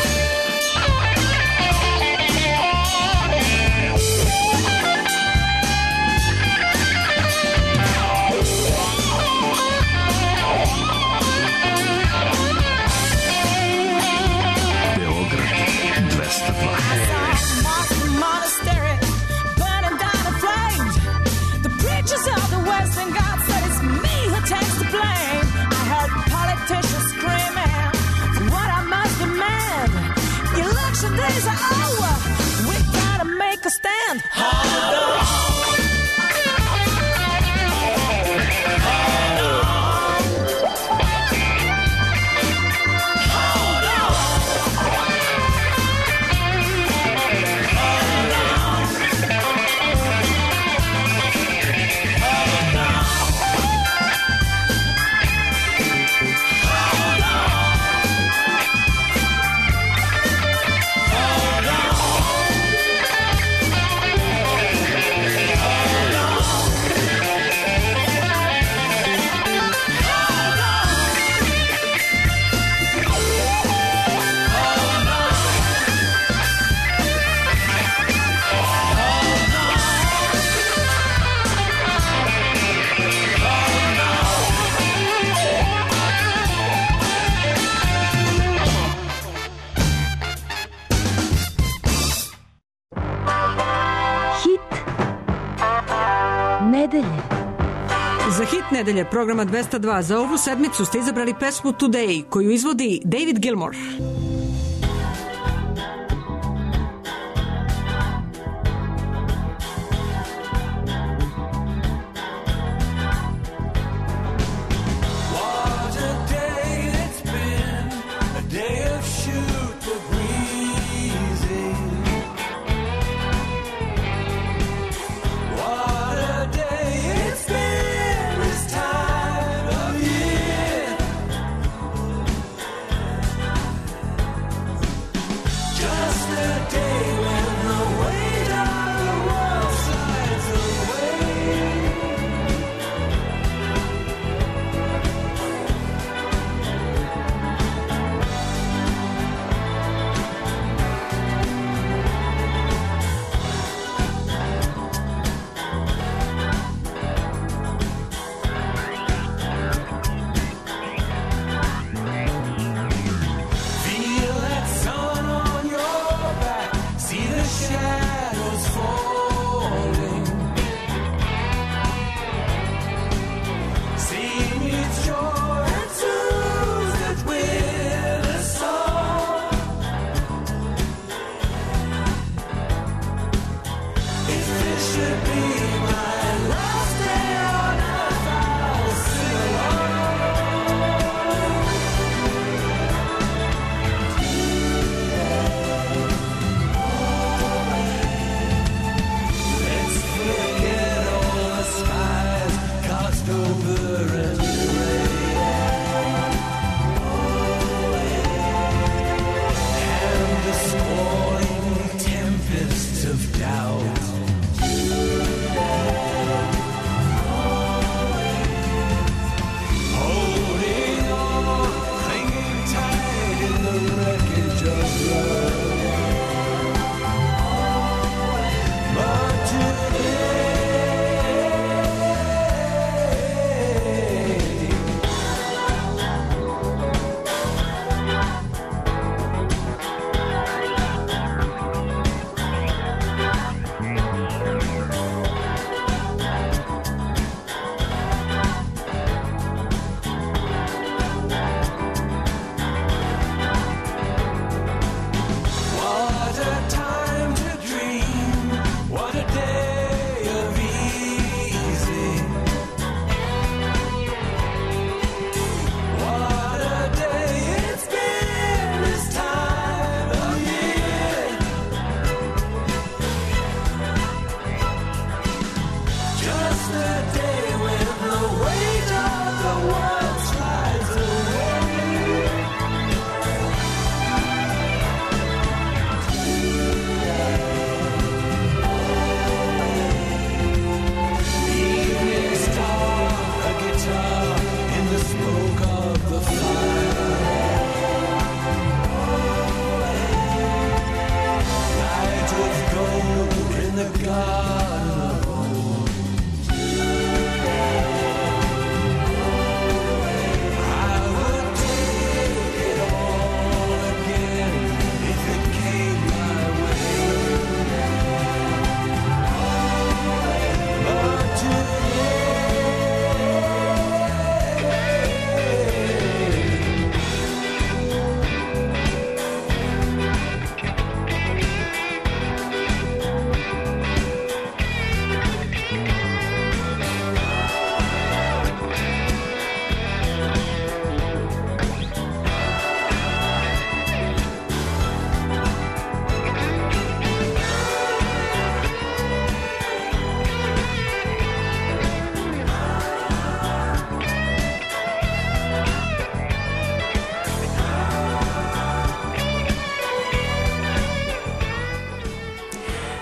Beograd dvesta dva. Monastery burning down in flames. The preachers of the Western God said it's me who takes the blame. I heard politicians screaming for what I must demand. Election days are over. We gotta make a stand. Hold on. Hold on. Hold on. Nedelje. Za hit nedelje programa dvesta dva za ovu sedmicu ste izabrali pesmu Today koju izvodi David Gilmour. What a day it's been, a day of shoot the breezy. What a day it's been this time of year. Just a day when the weight of the world slides away.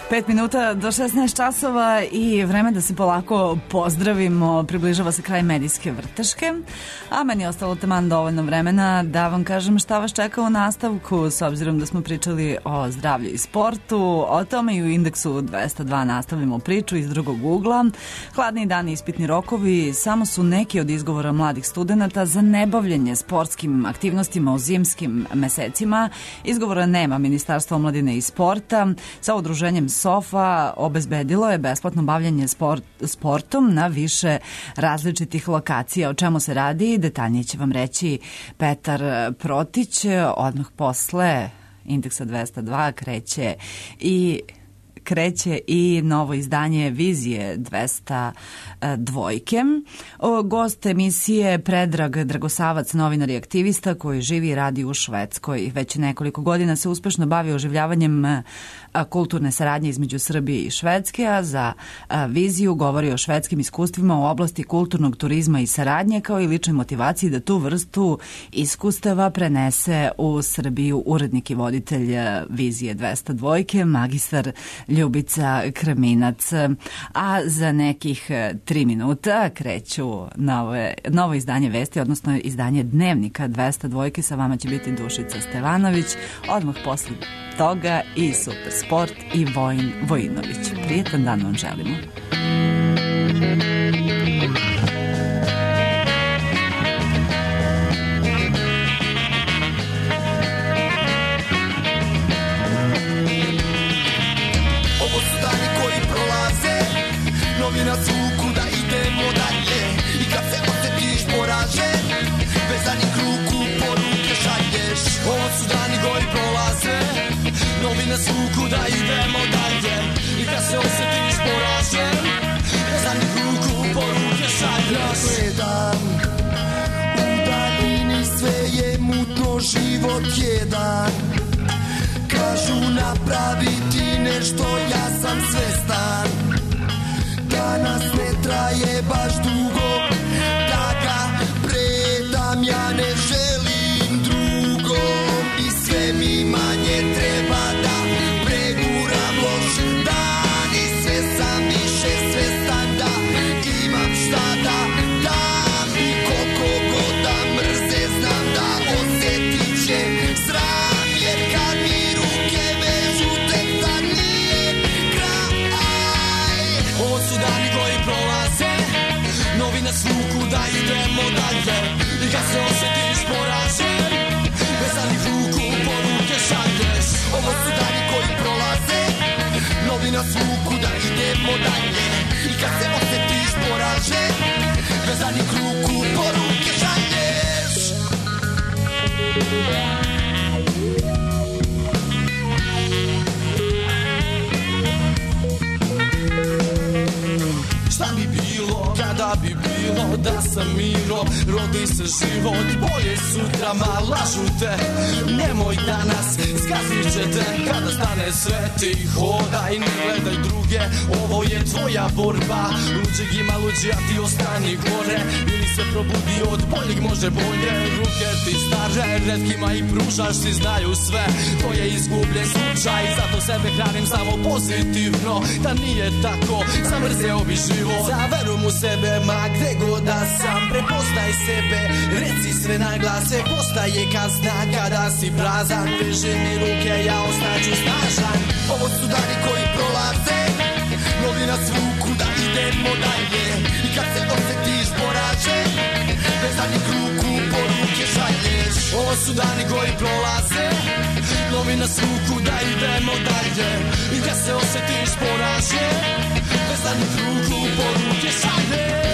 Pet minuta do šesnaest časova i vreme da se polako pozdravimo. Približava se kraj medijske vrteške, a meni je ostalo taman dovoljno vremena da vam kažem šta vas čeka u nastavku, s obzirom da smo pričali o zdravlju i sportu. O tome i u Indeksu dvesta dva nastavljamo priču iz drugog ugla. Hladni dani i ispitni rokovi samo su neki od izgovora mladih studenata za nebavljenje sportskim aktivnostima u zimskim mesecima. Izgovora nema. Ministarstvo omladine i sporta sa udruženjem SOFA obezbedilo je besplatno bavljanje sport, sportom na više različitih lokacija. O čemu se radi, detaljnije će vam reći Petar Protić. Odmah posle Indeksa dvesta dva kreće i kreće i novo izdanje Vizije dvesta dvojke. Gost emisije Predrag Dragosavac, novinar i aktivista koji živi i radi u Švedskoj. Već nekoliko godina se uspešno bavi oživljavanjem kulturne saradnje između Srbije i Švedske, a za Viziju govori o švedskim iskustvima u oblasti kulturnog turizma i saradnje, kao i ličnoj motivaciji da tu vrstu iskustava prenese u Srbiju. Urednik i voditelj Vizije dvesta dvojke, magistar Ljubica Kraminac. A za nekih tri minuta kreću nove, novo izdanje vesti, odnosno izdanje Dnevnika dvesta dvojke. Sa vama će biti Dušica Stevanović. Odmah posle toga i Super sport i Vojin Vojinović. Prijetan dan vam želimo. Ovo su dani koji prolaze, novina zvuku da idemo dalje. I kad se osjetiš poražen, vezanih ruku poruke šalješ. Ovo su dani koji prolaze, novine zvuku da idemo dalje. I kad se osjetiš poražen, vezanih ruku poruke šalješ. Gledam, u daljini sve je mutno, život jedan. Kažu napraviti nešto, ja sam svestan. Danas ne traje baš dugo, da ga predam, ja ne želim drugo. I sve mi manje treba da preguram loš dan. I sve sam više svestan da imam šta da dam. I koliko god da mrze znam da osjetit će sram. Jer kad mi ruke vežu tek da nije kraj. Ovo su dani koji prolaze, novine zvuku da idemo dalje. I kad se osjetiš poražen, vezanih ruku poruke šalješ. Ovo su dani koji prolaze, novina zvuku da idemo dalje. I kad se osjetiš poražen, vezanih ruku poruke šalješ. Šta bi bilo kada bi bilo da sam Miro, rodi se život, bolje sutra, ma lažu te. Nemoj danas, zgazit će te kada stane sve. Ti hodaj, ne gledaj druge, ovo je tvoja borba. Luđeg ima luđi, a ti ostani gore. Ili se probudi od boljeg, može bolje. Ruke ti stare, retkima i pružaš, svi znaju sve. To je izgubljen slučaj, zato sebe hranim samo pozitivno. Da nije tako, zamrzeo bi život. Za verom u sebe, ma gde god da sam, prepoznaj sebe, reci sve na glase, postaje kazna kada si prazan. Veže mi ruke, ja ostaću snažan. Ovo su dani koji prolaze, novina zvuku da idemo dalje. I kad se osjetiš poražen, vezanih ruku poruke šalješ. Ovo su dani koji prolaze, novina zvuku da idemo dalje. I kad se osjetiš poražen, vezanih ruku poruke šalješ.